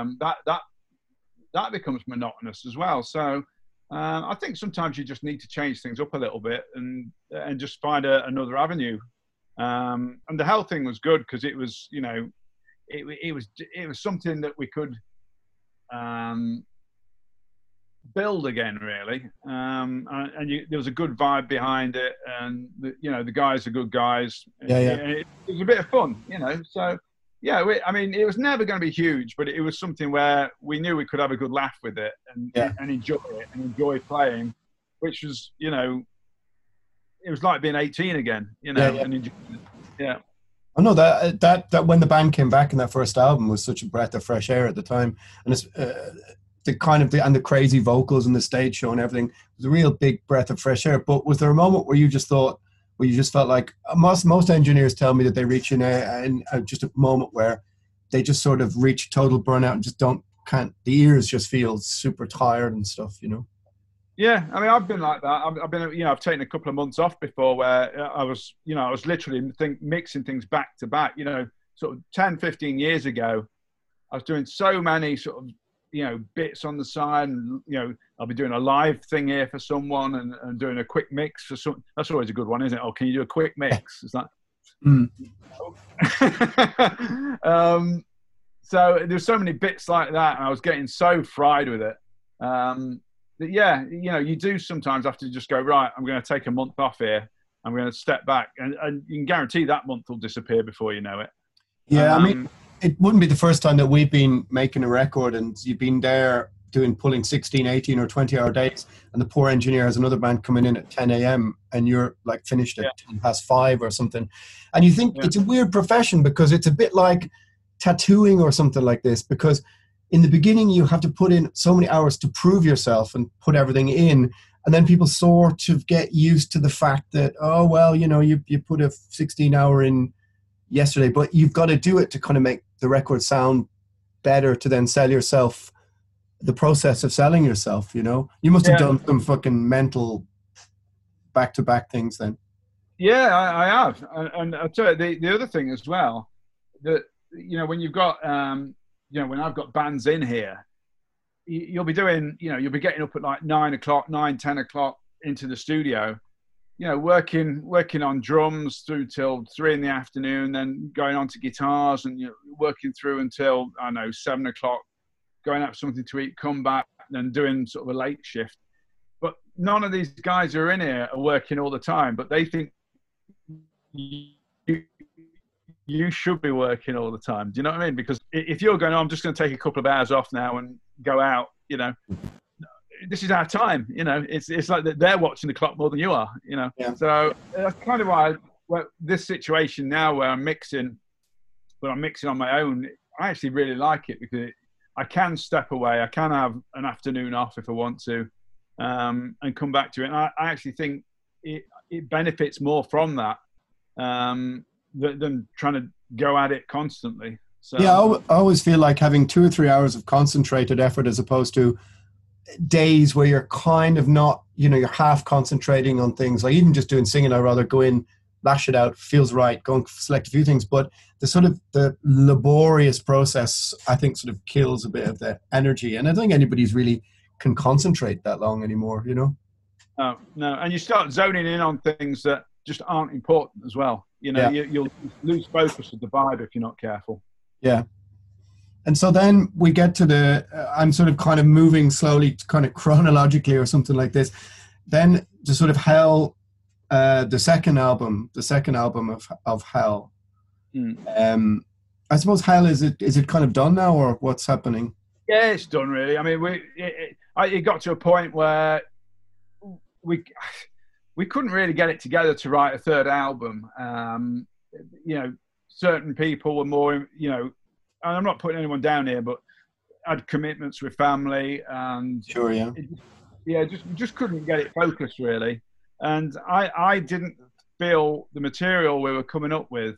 [SPEAKER 8] that becomes monotonous as well. So I think sometimes you just need to change things up a little bit and just find another avenue. And the Hell thing was good because it was, it was something that we could build again, really. There was a good vibe behind it, and the guys are good guys.
[SPEAKER 9] Yeah.
[SPEAKER 8] It was a bit of fun, So yeah, it was never going to be huge, but it was something where we knew we could have a good laugh with it and enjoy it and enjoy playing, which was, it was like being 18 again, and enjoying it. Yeah.
[SPEAKER 9] I know that when the band came back in that first album was such a breath of fresh air at the time, and it's the crazy vocals and the stage show and everything was a real big breath of fresh air. But was there a moment where you just felt like most engineers tell me that they reach in just a moment where they just sort of reach total burnout and just the ears just feel super tired and stuff,
[SPEAKER 8] Yeah, I mean, I've been like that. I've been, I've taken a couple of months off before where I was literally mixing things back to back. Sort of 10, 15 years ago, I was doing so many sort of, bits on the side, and I'll be doing a live thing here for someone and doing a quick mix for some. That's always a good one, isn't it? Oh, can you do a quick mix? It's like, so there's so many bits like that, and I was getting so fried with it. Yeah, you do sometimes have to just go, right, I'm going to take a month off here. I'm going to step back. And you can guarantee that month will disappear before you know it.
[SPEAKER 9] Yeah, I mean, it wouldn't be the first time that we've been making a record and you've been there pulling 16, 18 or 20-hour days, and the poor engineer has another band coming in at 10 a.m. and you're like finished at 5:10 or something. And you think it's a weird profession because it's a bit like tattooing or something like this, because in the beginning, you have to put in so many hours to prove yourself and put everything in. And then people sort of get used to the fact that, oh, well, you put a 16-hour in yesterday, but you've got to do it to kind of make the record sound better to then sell yourself, the process of selling yourself, You must have done some fucking mental back-to-back things then.
[SPEAKER 8] Yeah, I have. And I'll tell you, the other thing as well, that, when you've got... when I've got bands in here, you'll be doing, you'll be getting up at like 9 o'clock, 9, 10 o'clock into the studio, working on drums through till 3 in the afternoon, then going on to guitars and working through until, 7 o'clock, going out for something to eat, come back, and doing sort of a late shift. But none of these guys who are in here are working all the time, but they think you should be working all the time. Do you know what I mean? Because if you're going, I'm just going to take a couple of hours off now and go out, this is our time, it's like they're watching the clock more than you are,
[SPEAKER 9] Yeah.
[SPEAKER 8] So that's kind of why this situation now where I'm mixing on my own, I actually really like it because I can step away. I can have an afternoon off if I want to, and come back to it. And I actually think it benefits more from that, than trying to go at it constantly. So
[SPEAKER 9] yeah, I always feel like having 2 or 3 hours of concentrated effort as opposed to days where you're kind of not, you're half concentrating on things. Like even just doing singing, I'd rather go in, lash it out, feels right, go and select a few things. But the laborious process, I think, sort of kills a bit of the energy. And I don't think anybody's really can concentrate that long anymore,
[SPEAKER 8] No. And you start zoning in on things that just aren't important as well. You'll lose focus of the vibe if you're not careful.
[SPEAKER 9] Yeah. And so then we get to I'm sort of kind of moving slowly, kind of chronologically or something like this. Then the sort of Hell, the second album of Hell. I suppose Hell, is it kind of done now, or what's happening?
[SPEAKER 8] Yeah, it's done really. I mean, it got to a point where we couldn't really get it together to write a third album. Certain people were more, and I'm not putting anyone down here, but had commitments with family and
[SPEAKER 9] sure, yeah,
[SPEAKER 8] just couldn't get it focused really. And I didn't feel the material we were coming up with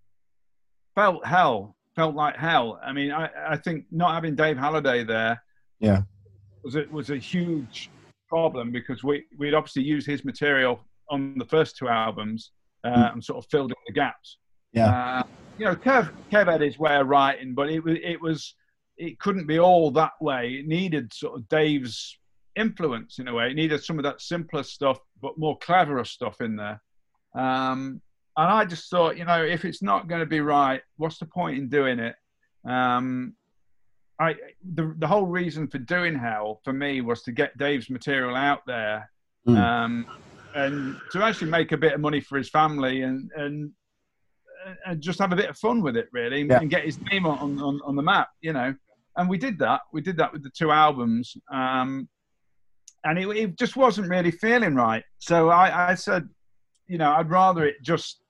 [SPEAKER 8] felt like hell. I mean, I think not having Dave Halliday there
[SPEAKER 9] Yeah.
[SPEAKER 8] was a huge problem, because we'd obviously used his material on the first two albums and sort of filled in the gaps.
[SPEAKER 9] Yeah.
[SPEAKER 8] Kev had his way of writing, but it couldn't be all that way. It needed sort of Dave's influence in a way. It needed some of that simpler stuff, but more cleverer stuff in there. And I just thought, if it's not going to be right, what's the point in doing it? The whole reason for doing Hell for me was to get Dave's material out there, and to actually make a bit of money for his family and just have a bit of fun with it, really, and get his name on the map, And we did that. We did that with the two albums, and it just wasn't really feeling right. So I said, I'd rather it just,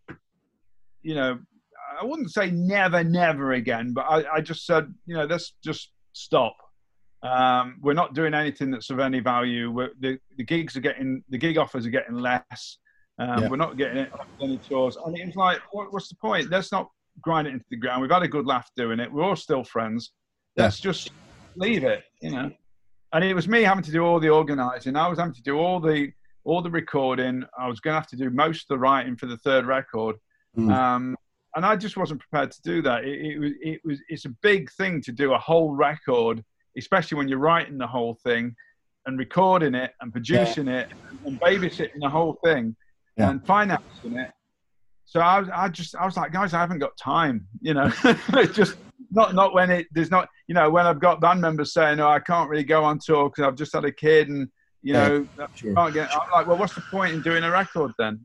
[SPEAKER 8] I wouldn't say never again, but I just said, let's just stop. We're not doing anything that's of any value. The gig offers are getting less. We're not getting any tours. And it was like, what's the point? Let's not grind it into the ground. We've had a good laugh doing it. We're all still friends. Let's just leave it, And it was me having to do all the organising. I was having to do all the recording. I was going to have to do most of the writing for the third record. And I just wasn't prepared to do that. It's a big thing to do a whole record, especially when you're writing the whole thing and recording it and producing it and babysitting the whole thing and financing it. So I was like, guys, I haven't got time, It's just not when there's not, when I've got band members saying, I can't really go on tour because I've just had a kid and, can't get, I'm like, well, what's the point in doing a record then?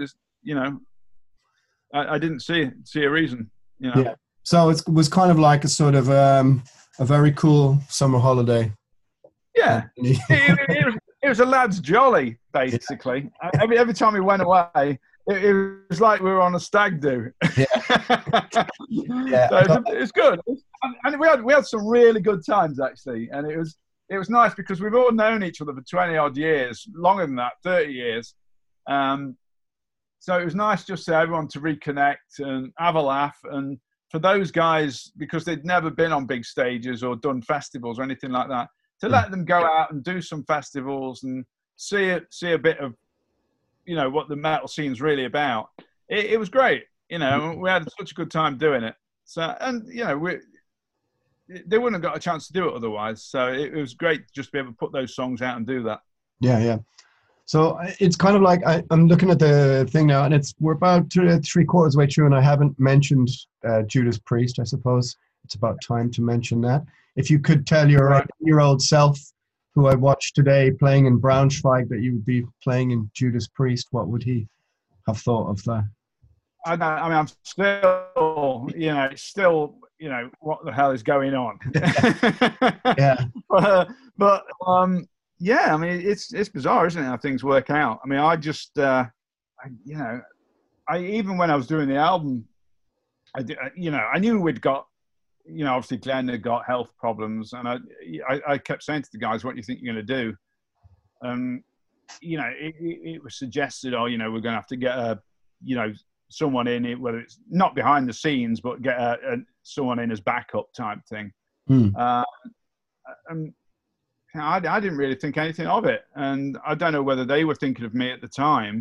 [SPEAKER 8] I didn't see a reason,
[SPEAKER 9] Yeah. So it was kind of like a sort of a very cool summer holiday.
[SPEAKER 8] Yeah. it was a lad's jolly, basically. Every time we went away, it was like we were on a stag do. So it's good. And we had some really good times, actually. And it was nice because we've all known each other for 20 odd years, longer than that, 30 years. So it was nice just for everyone to reconnect and have a laugh. And for those guys, because they'd never been on big stages or done festivals or anything like that, to let them go out and do some festivals and see a bit of, what the metal scene's really about. It was great. We had such a good time doing it. So, and, they wouldn't have got a chance to do it otherwise. So it was great just to be able to put those songs out and do that.
[SPEAKER 9] Yeah. So it's kind of like I'm looking at the thing now, and we're about 3/4 way through, and I haven't mentioned Judas Priest. I suppose it's about time to mention that. If you could tell your 8-year-old self, who I watched today playing in Braunschweig, that you would be playing in Judas Priest, what would he have thought of that?
[SPEAKER 8] I'm still, it's still, what the hell is going on?
[SPEAKER 9] Yeah.
[SPEAKER 8] But yeah, I mean, it's bizarre, isn't it, how things work out? I mean, I just, even when I was doing the album, I knew we'd got, obviously Glenn had got health problems, and I kept saying to the guys, what do you think you're going to do? It was suggested, we're going to have to get someone in it, whether it's not behind the scenes, but get someone in as backup type thing. And I didn't really think anything of it, and I don't know whether they were thinking of me at the time.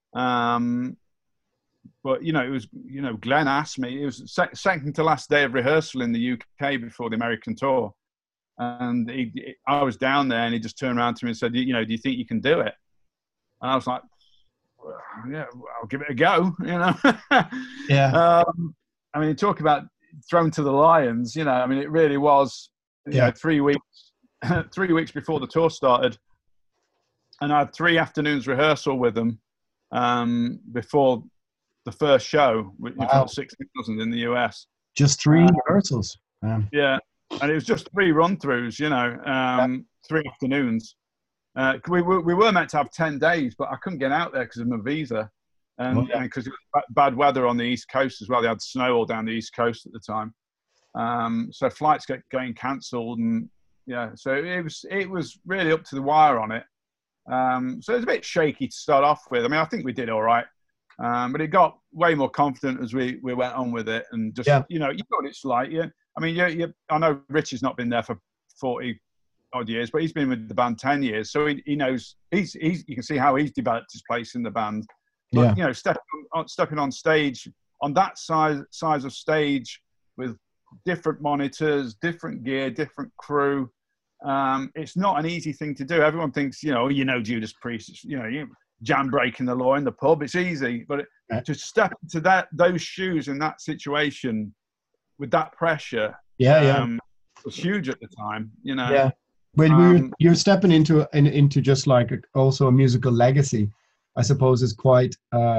[SPEAKER 8] But it was, Glenn asked me. It was second to last day of rehearsal in the UK before the American tour, and I was down there, and he just turned around to me and said, do you think you can do it? And I was like, well, yeah, I'll give it a go.
[SPEAKER 9] Yeah.
[SPEAKER 8] I mean, talk about thrown to the lions. I mean, it really was. 3 weeks. 3 weeks before the tour started, and I had 3 afternoons rehearsal with them before the first show, which was 6,000 in the US.
[SPEAKER 9] Just 3 rehearsals.
[SPEAKER 8] Yeah, and it was just 3 run-throughs, 3 afternoons. We were meant to have 10 days, but I couldn't get out there because of my visa, and because it was bad weather on the East Coast as well. They had snow all down the East Coast at the time, so flights kept getting cancelled, and so it was really up to the wire on it. So it was a bit shaky to start off with. I mean, I think we did all right, but it got way more confident as we went on with it, and just you know what it's like. I mean, I know Richie's not been there for 40 odd years, but he's been with the band 10 years, so he knows. You can see how he's developed his place in the band. But, you know, stepping on stage on that size of stage with different monitors, different gear, different crew. It's not an easy thing to do. Everyone thinks, you know, Judas Priest, you jam breaking the law in the pub. It's easy, but to step into those shoes in that situation with that pressure, was huge at the time. You know,
[SPEAKER 9] Well, you're stepping into just like also a musical legacy, I suppose, is quite.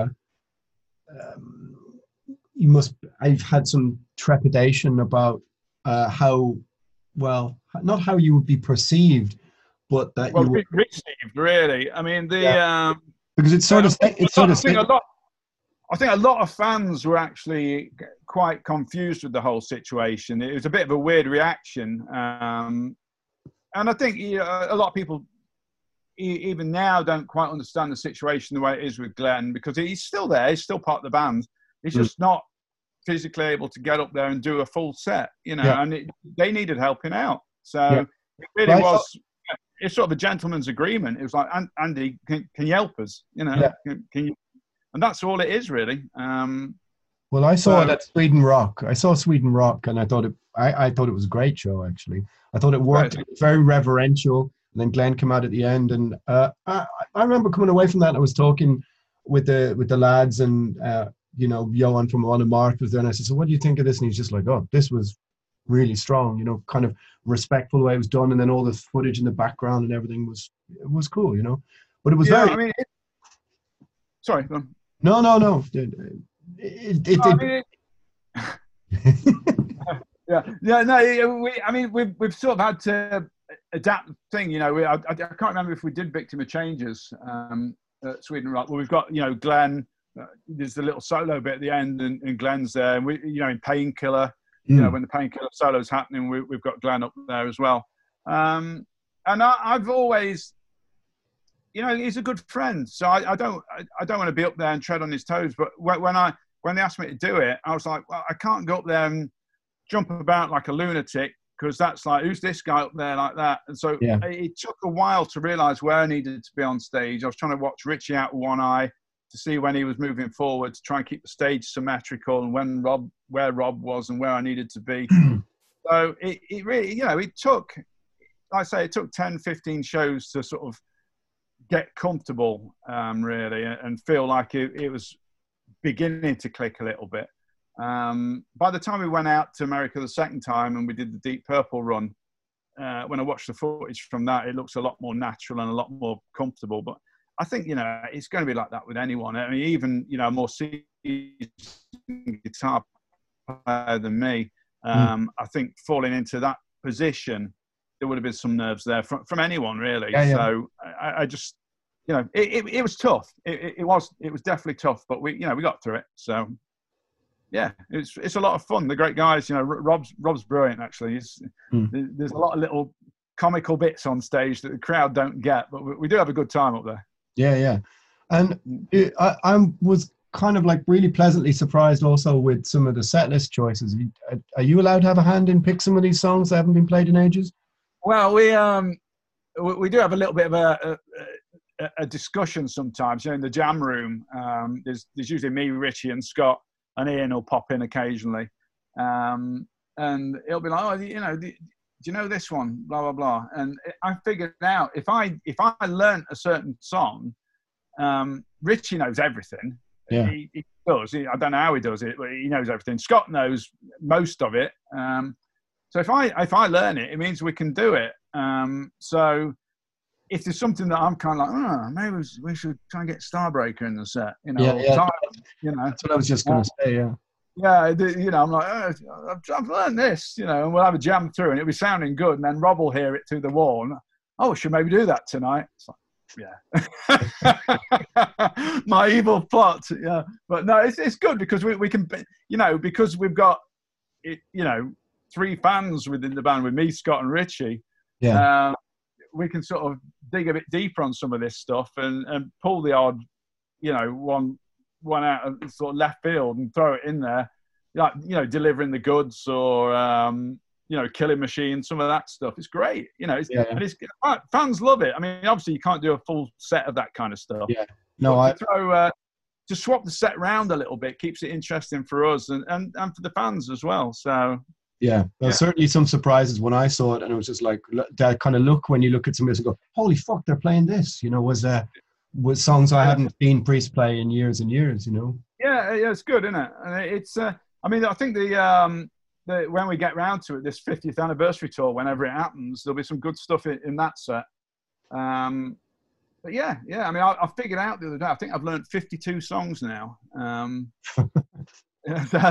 [SPEAKER 9] I've had some trepidation about how, well, not how you would be perceived, but that you would
[SPEAKER 8] received. Really, I mean,
[SPEAKER 9] because it's sort of.
[SPEAKER 8] I think a lot of fans were actually quite confused with the whole situation. It was a bit of a weird reaction. And I think a lot of people, even now, don't quite understand the situation the way it is with Glenn, because he's still there. He's still part of the band. He's just not physically able to get up there and do a full set, you know, and they needed helping out. So it really was, it's sort of a gentleman's agreement. It was like, Andy, can you help us? You know, can you? And that's all it is, really.
[SPEAKER 9] Well, I saw it at Sweden Rock. I saw Sweden Rock, and I thought it was a great show, actually. I thought it worked. It was very reverential. And then Glenn came out at the end, and I remember coming away from that. And I was talking with the lads, and you know, Johan from On and Mark was there, and I said, "So what do you think of this?" And he's just like, "Oh, this was really strong. You know, kind of respectful the way it was done, and then all this footage in the background and everything was cool. You know, but it was very."
[SPEAKER 8] I mean, sorry.
[SPEAKER 9] No.
[SPEAKER 8] We've sort of had to adapt the thing, you know. I can't remember if we did Victim of Changes at Sweden Rock. Well, we've got, you know, Glenn. There's the little solo bit at the end, and Glenn's there. And we, you know, in Painkiller, you know, when the Painkiller solo's happening, we've got Glenn up there as well. And I've always, you know, he's a good friend, so I don't want to be up there and tread on his toes. But when they asked me to do it, I was like, well, I can't go up there and jump about like a lunatic, because that's like, who's this guy up there like that? And so it took a while to realise where I needed to be on stage. I was trying to watch Richie out of one eye to see when he was moving forward, to try and keep the stage symmetrical, and where Rob was and where I needed to be. So it really, you know, it took 10, 15 shows to sort of get comfortable, really, and feel like it was beginning to click a little bit. By the time we went out to America the second time and we did the Deep Purple run, when I watched the footage from that, it looks a lot more natural and a lot more comfortable. But I think, you know, it's going to be like that with anyone. I mean, even, you know, a more seasoned guitar player than me, I think falling into that position, there would have been some nerves there from anyone, really. So I just, you know, it was tough. It was definitely tough, but we got through it. So yeah, it's a lot of fun. The great guys, you know, Rob's brilliant, actually. There's a lot of little comical bits on stage that the crowd don't get, but we do have a good time up there.
[SPEAKER 9] Yeah. And I was kind of like really pleasantly surprised also with some of the setlist choices. Are you allowed to have a hand in pick some of these songs that haven't been played in ages?
[SPEAKER 8] Well, we do have a little bit of a discussion sometimes. You know, in the jam room, there's usually me, Richie, and Scott, and Ian will pop in occasionally, and it'll be like, oh, you know, do you know this one? Blah blah blah. And I figured out if I learnt a certain song, Richie knows everything.
[SPEAKER 9] Yeah,
[SPEAKER 8] he does. I don't know how he does it, but he knows everything. Scott knows most of it. So if I learn it, it means we can do it. So if there's something that I'm kind of like, maybe we should try and get Starbreaker in the set, you know. You know, that's
[SPEAKER 9] what I was just going to say.
[SPEAKER 8] You know, I'm like, I've learned this, you know, and we'll have a jam through, and it'll be sounding good, and then Rob will hear it through the wall, and we should maybe do that tonight. It's like, yeah, my evil plot. Yeah, but no, it's good because we can, you know, because we've got, you know, 3 fans within the band with me, Scott, and Richie.
[SPEAKER 9] Yeah.
[SPEAKER 8] We can sort of dig a bit deeper on some of this stuff and pull the odd, you know, one out of sort of left field and throw it in there, like, you know, Delivering the Goods or Killing Machine, some of that stuff. It's great, and fans love it. I mean, obviously you can't do a full set of that kind of stuff.
[SPEAKER 9] Yeah, no,
[SPEAKER 8] to swap the set round a little bit keeps it interesting for us and for the fans as well. So
[SPEAKER 9] yeah, certainly some surprises when I saw it, and it was just like that kind of look when you look at somebody and go, "Holy fuck, they're playing this!" Was songs I hadn't seen Priest play in years and years.
[SPEAKER 8] Yeah, it's good, isn't it? And it's I think the when we get round to it, this 50th anniversary tour, whenever it happens, there'll be some good stuff in that set. But yeah. I mean, I figured out the other day, I think I've learned 52 songs now. There's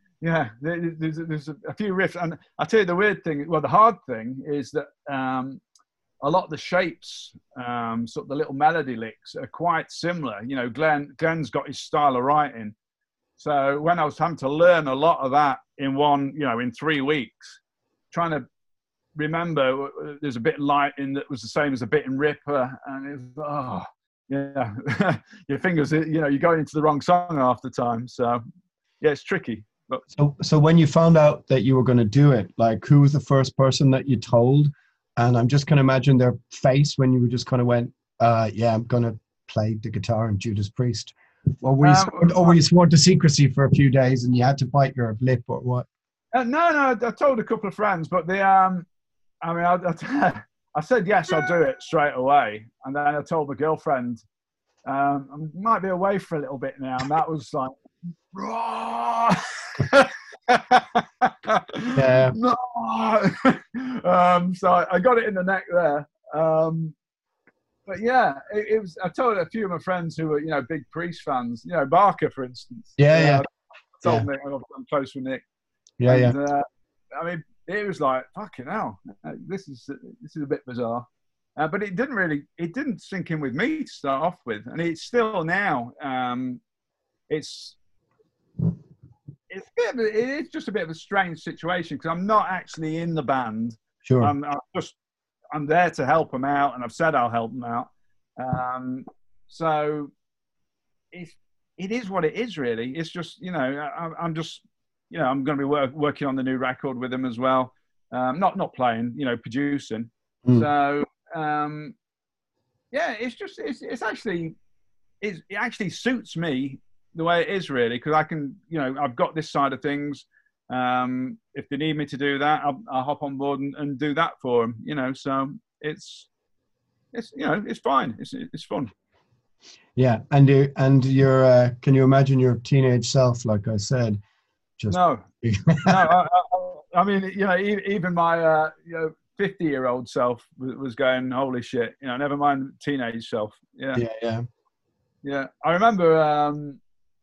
[SPEAKER 8] a few riffs. And I tell you the weird thing, the hard thing is that a lot of the shapes, sort of the little melody licks are quite similar. Glenn's got his style of writing. So when I was having to learn a lot of that in 3 weeks, trying to remember there's a bit in Lightning that was the same as a bit in Ripper, and your fingers, you're going into the wrong song half the time. So yeah, it's tricky. But
[SPEAKER 9] so when you found out that you were going to do it, like, who was the first person that you told? And I'm just going to imagine their face when you just kind of went, I'm going to play the guitar in Judas Priest. Or were you sworn to secrecy for a few days and you had to bite your lip, or what?
[SPEAKER 8] No, I told a couple of friends, but I said yes, I'll do it straight away. And then I told my girlfriend, I might be away for a little bit now. And that was like,
[SPEAKER 9] yeah.
[SPEAKER 8] No. So I got it in the neck there. But yeah, it was. I told a few of my friends who were, big Priest fans. Barker, for instance.
[SPEAKER 9] Yeah.
[SPEAKER 8] Told Nick, I'm close with Nick.
[SPEAKER 9] Yeah,
[SPEAKER 8] and, I mean, it was like, fucking hell, this is a bit bizarre. But it didn't sink in with me to start off with, and it's still now. It's just a bit of a strange situation because I'm not actually in the band.
[SPEAKER 9] Sure.
[SPEAKER 8] I'm there to help them out, and I've said I'll help them out. So it is what it is, really. It's just, I'm just, I'm going to be working on the new record with them as well. Not playing, producing. So, it's just, it actually suits me the way it is, really, because I can, I've got this side of things. If they need me to do that, I'll hop on board and do that for them, so it's fine. It's fun.
[SPEAKER 9] Yeah. And you're, can you imagine your teenage self, like I said?
[SPEAKER 8] No. I mean, even my, 50-year-old self was going, holy shit, never mind teenage self. Yeah. Yeah. I remember,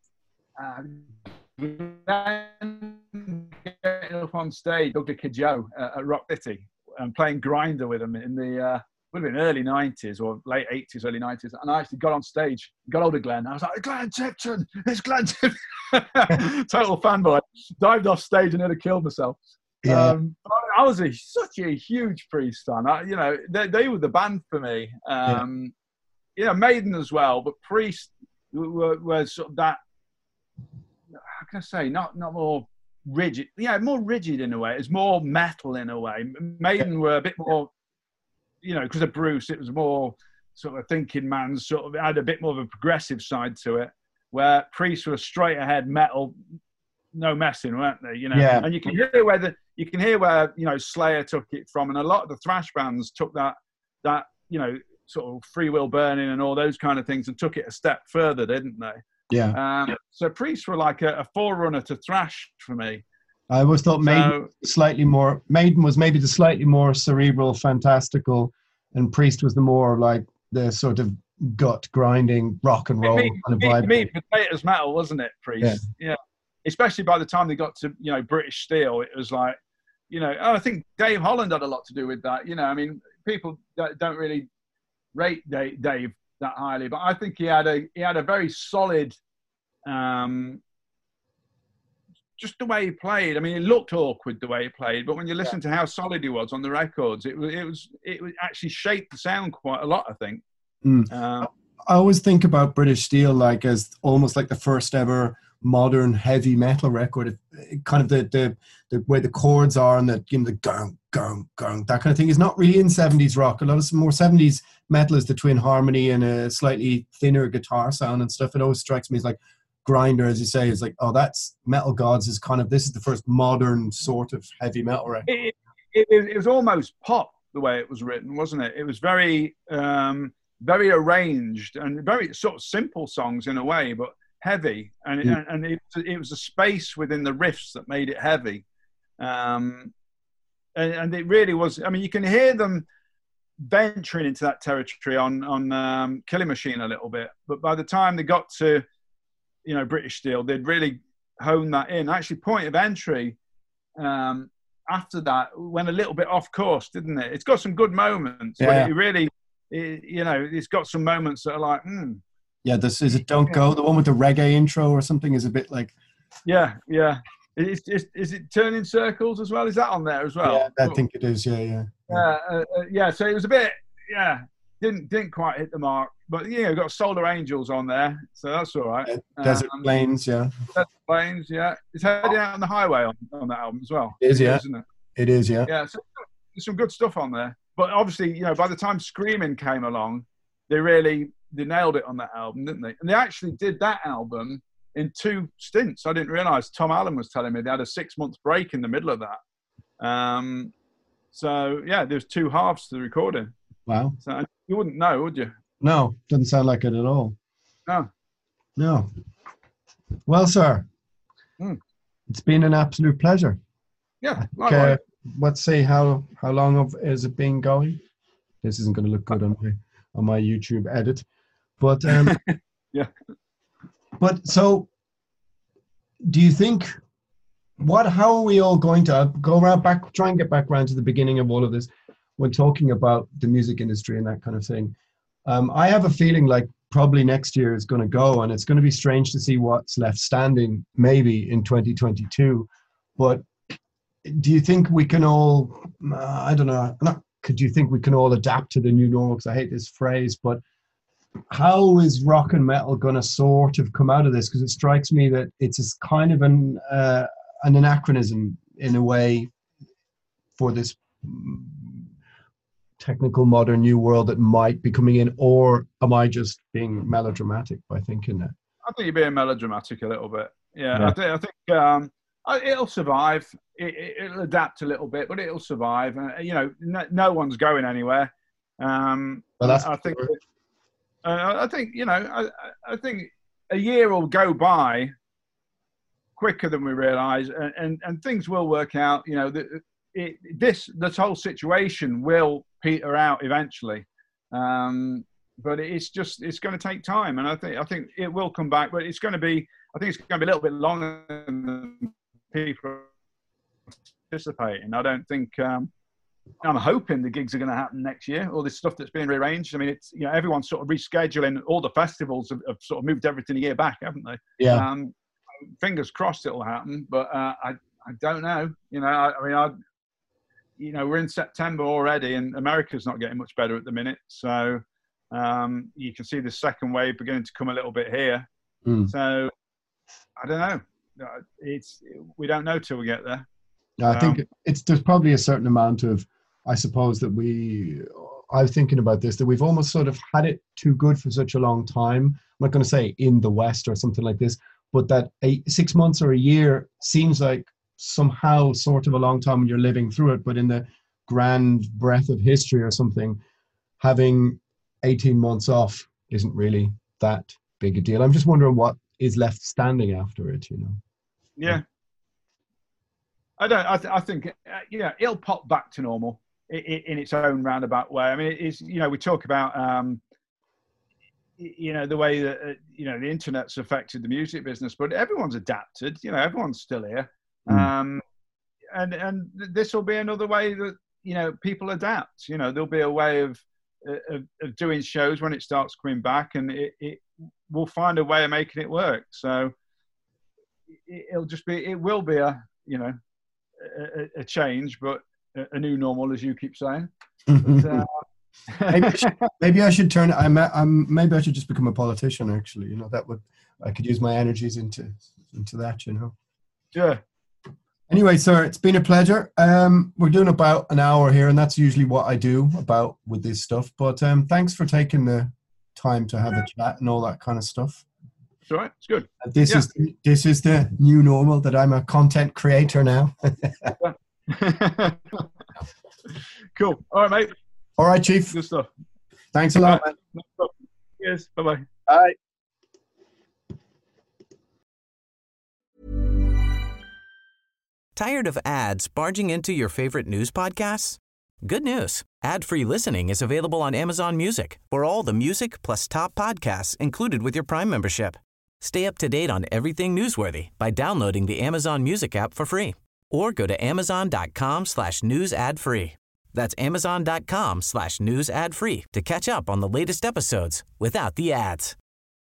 [SPEAKER 8] getting up on stage, Dr. Kid Joe at Rock City, and playing Grinder with him in the would have been early 90s or late 80s, early 90s. And I actually got on stage, got hold of Glenn. I was like, Glenn Tipton, it's Glenn Tipton. Total fanboy. Dived off stage and nearly killed myself.
[SPEAKER 9] Yeah.
[SPEAKER 8] I was such a huge Priest fan. They were the band for me. Maiden as well, but Priest were sort of that, how can I say, not more rigid. Yeah, more rigid in a way. It's more metal in a way. Maiden were a bit more, because of Bruce, it was more sort of thinking man's sort of, had a bit more of a progressive side to it, where Priest were straight ahead metal, no messing, weren't they?
[SPEAKER 9] Yeah.
[SPEAKER 8] And you can hear where Slayer took it from, and a lot of the thrash bands took that sort of Free Will Burning and all those kind of things and took it a step further, didn't they?
[SPEAKER 9] Yeah.
[SPEAKER 8] So Priest were like a forerunner to thrash for me.
[SPEAKER 9] I always thought Maiden was maybe the slightly more cerebral, fantastical, and Priest was the more like the sort of gut grinding rock and roll kind of vibe.
[SPEAKER 8] Meat and potatoes metal, wasn't it, Priest? Yeah. Especially by the time they got to British Steel, it was like I think Dave Holland had a lot to do with that. I mean, people don't really rate Dave that highly, but I think he had a very solid. Just the way he played. I mean, it looked awkward the way he played, but when you listen to how solid he was on the records, it actually shaped the sound quite a lot, I think.
[SPEAKER 9] I always think about British Steel like as almost like the first ever modern heavy metal record. kind of the way the chords are and the, you know, the gong, gong, gong, that kind of thing is not really in 70s rock. A lot of more 70s metal is the twin harmony and a slightly thinner guitar sound and stuff. It always strikes me as like Grinder, as you say, is like, oh, that's Metal Gods is kind of, this is the first modern sort of heavy metal record.
[SPEAKER 8] It was almost pop the way it was written, wasn't it? It was very very arranged and very sort of simple songs in a way, but heavy, and it was a space within the riffs that made it heavy, and it really was. I mean, you can hear them venturing into that territory on Killing Machine a little bit, but by the time they got to, you know, British Steel, they'd really honed that in. Actually, Point of Entry after that went a little bit off course, didn't it? It's got some good moments, but it really, you know, it's got some moments that are like,
[SPEAKER 9] Yeah, this is it. Don't Go, the one with the reggae intro or something, is a bit like.
[SPEAKER 8] Yeah. Is it Turning Circles as well? Is that on there as well?
[SPEAKER 9] Yeah, I think it is. Yeah.
[SPEAKER 8] So it was a bit, didn't quite hit the mark, but got Solar Angels on there, so that's all right.
[SPEAKER 9] Desert Plains,
[SPEAKER 8] Desert Plains, it's heading out on the highway on that album as well.
[SPEAKER 9] It is,
[SPEAKER 8] isn't it?
[SPEAKER 9] It is, yeah.
[SPEAKER 8] Yeah, so there's some good stuff on there, but obviously, by the time Screaming came along, they nailed it on that album, didn't they? And they actually did that album in 2 stints. I didn't realise. Tom Allen was telling me they had a 6-month break in the middle of that. So there's 2 halves to the recording.
[SPEAKER 9] Wow.
[SPEAKER 8] So you wouldn't know, would you?
[SPEAKER 9] No, doesn't sound like it at all.
[SPEAKER 8] No.
[SPEAKER 9] Well, sir, it's been an absolute pleasure.
[SPEAKER 8] Yeah.
[SPEAKER 9] Let's see how long has it been going? This isn't going to look good on my YouTube edit, but
[SPEAKER 8] yeah.
[SPEAKER 9] But so, do you think? How are we all going to try and get back around to the beginning of all of this when talking about the music industry and that kind of thing? I have a feeling like probably next year is going to go, and it's going to be strange to see what's left standing maybe in 2022. But do you think we can all, I don't know, do you think we can all adapt to the new normal? Because I hate this phrase, but how is rock and metal going to sort of come out of this? Because it strikes me that it's kind of an anachronism in a way for this technical modern new world that might be coming in, or am I just being melodramatic by thinking that?
[SPEAKER 8] I think you're being melodramatic a little bit. Yeah. I think it'll survive. It'll adapt a little bit, but it'll survive. No one's going anywhere. I think a year will go by quicker than we realise, and things will work out. This whole situation will peter out eventually, but it's going to take time, and I think it will come back, but it's going to be a little bit longer than people anticipating. I don't think. I'm hoping the gigs are going to happen next year. All this stuff that's being rearranged. I mean, it's everyone's sort of rescheduling. All the festivals have sort of moved everything a year back, haven't they?
[SPEAKER 9] Yeah.
[SPEAKER 8] Fingers crossed it'll happen, but I don't know. We're in September already, and America's not getting much better at the minute. So you can see the second wave beginning to come a little bit here. So I don't know. We don't know till we get there.
[SPEAKER 9] I think there's probably a certain amount of, I suppose, that I'm thinking about this, that we've almost sort of had it too good for such a long time. I'm not going to say in the West or something like this, but that 6 months or a year seems like somehow sort of a long time when you're living through it, but in the grand breadth of history or something, having 18 months off isn't really that big a deal. I'm just wondering what is left standing after it,
[SPEAKER 8] Yeah. I think it'll pop back to normal in its own roundabout way. I mean, it's we talk about the way that the internet's affected the music business, but everyone's adapted. Everyone's still here, and this will be another way that people adapt. There'll be a way of doing shows when it starts coming back, and it will find a way of making it work. So it will be a change, but a new normal, as you keep saying. But,
[SPEAKER 9] maybe I should turn. Maybe I should just become a politician. Actually, I could use my energies into that.
[SPEAKER 8] Yeah.
[SPEAKER 9] Anyway, sir, it's been a pleasure. We're doing about an hour here, and that's usually what I do about with this stuff. But thanks for taking the time to have a chat and all that kind of stuff.
[SPEAKER 8] It's all right. It's good.
[SPEAKER 9] This is the new normal, that I'm a content creator now.
[SPEAKER 8] Cool. All right, mate.
[SPEAKER 9] All right, Chief.
[SPEAKER 8] Good stuff.
[SPEAKER 9] Thanks a lot, man.
[SPEAKER 8] Cheers. Bye-bye.
[SPEAKER 9] Bye.
[SPEAKER 10] Tired of ads barging into your favorite news podcasts? Good news. Ad-free listening is available on Amazon Music for all the music plus top podcasts included with your Prime membership. Stay up to date on everything newsworthy by downloading the Amazon Music app for free or go to amazon.com/news ad free. That's amazon.com/news ad free to catch up on the latest episodes without the ads.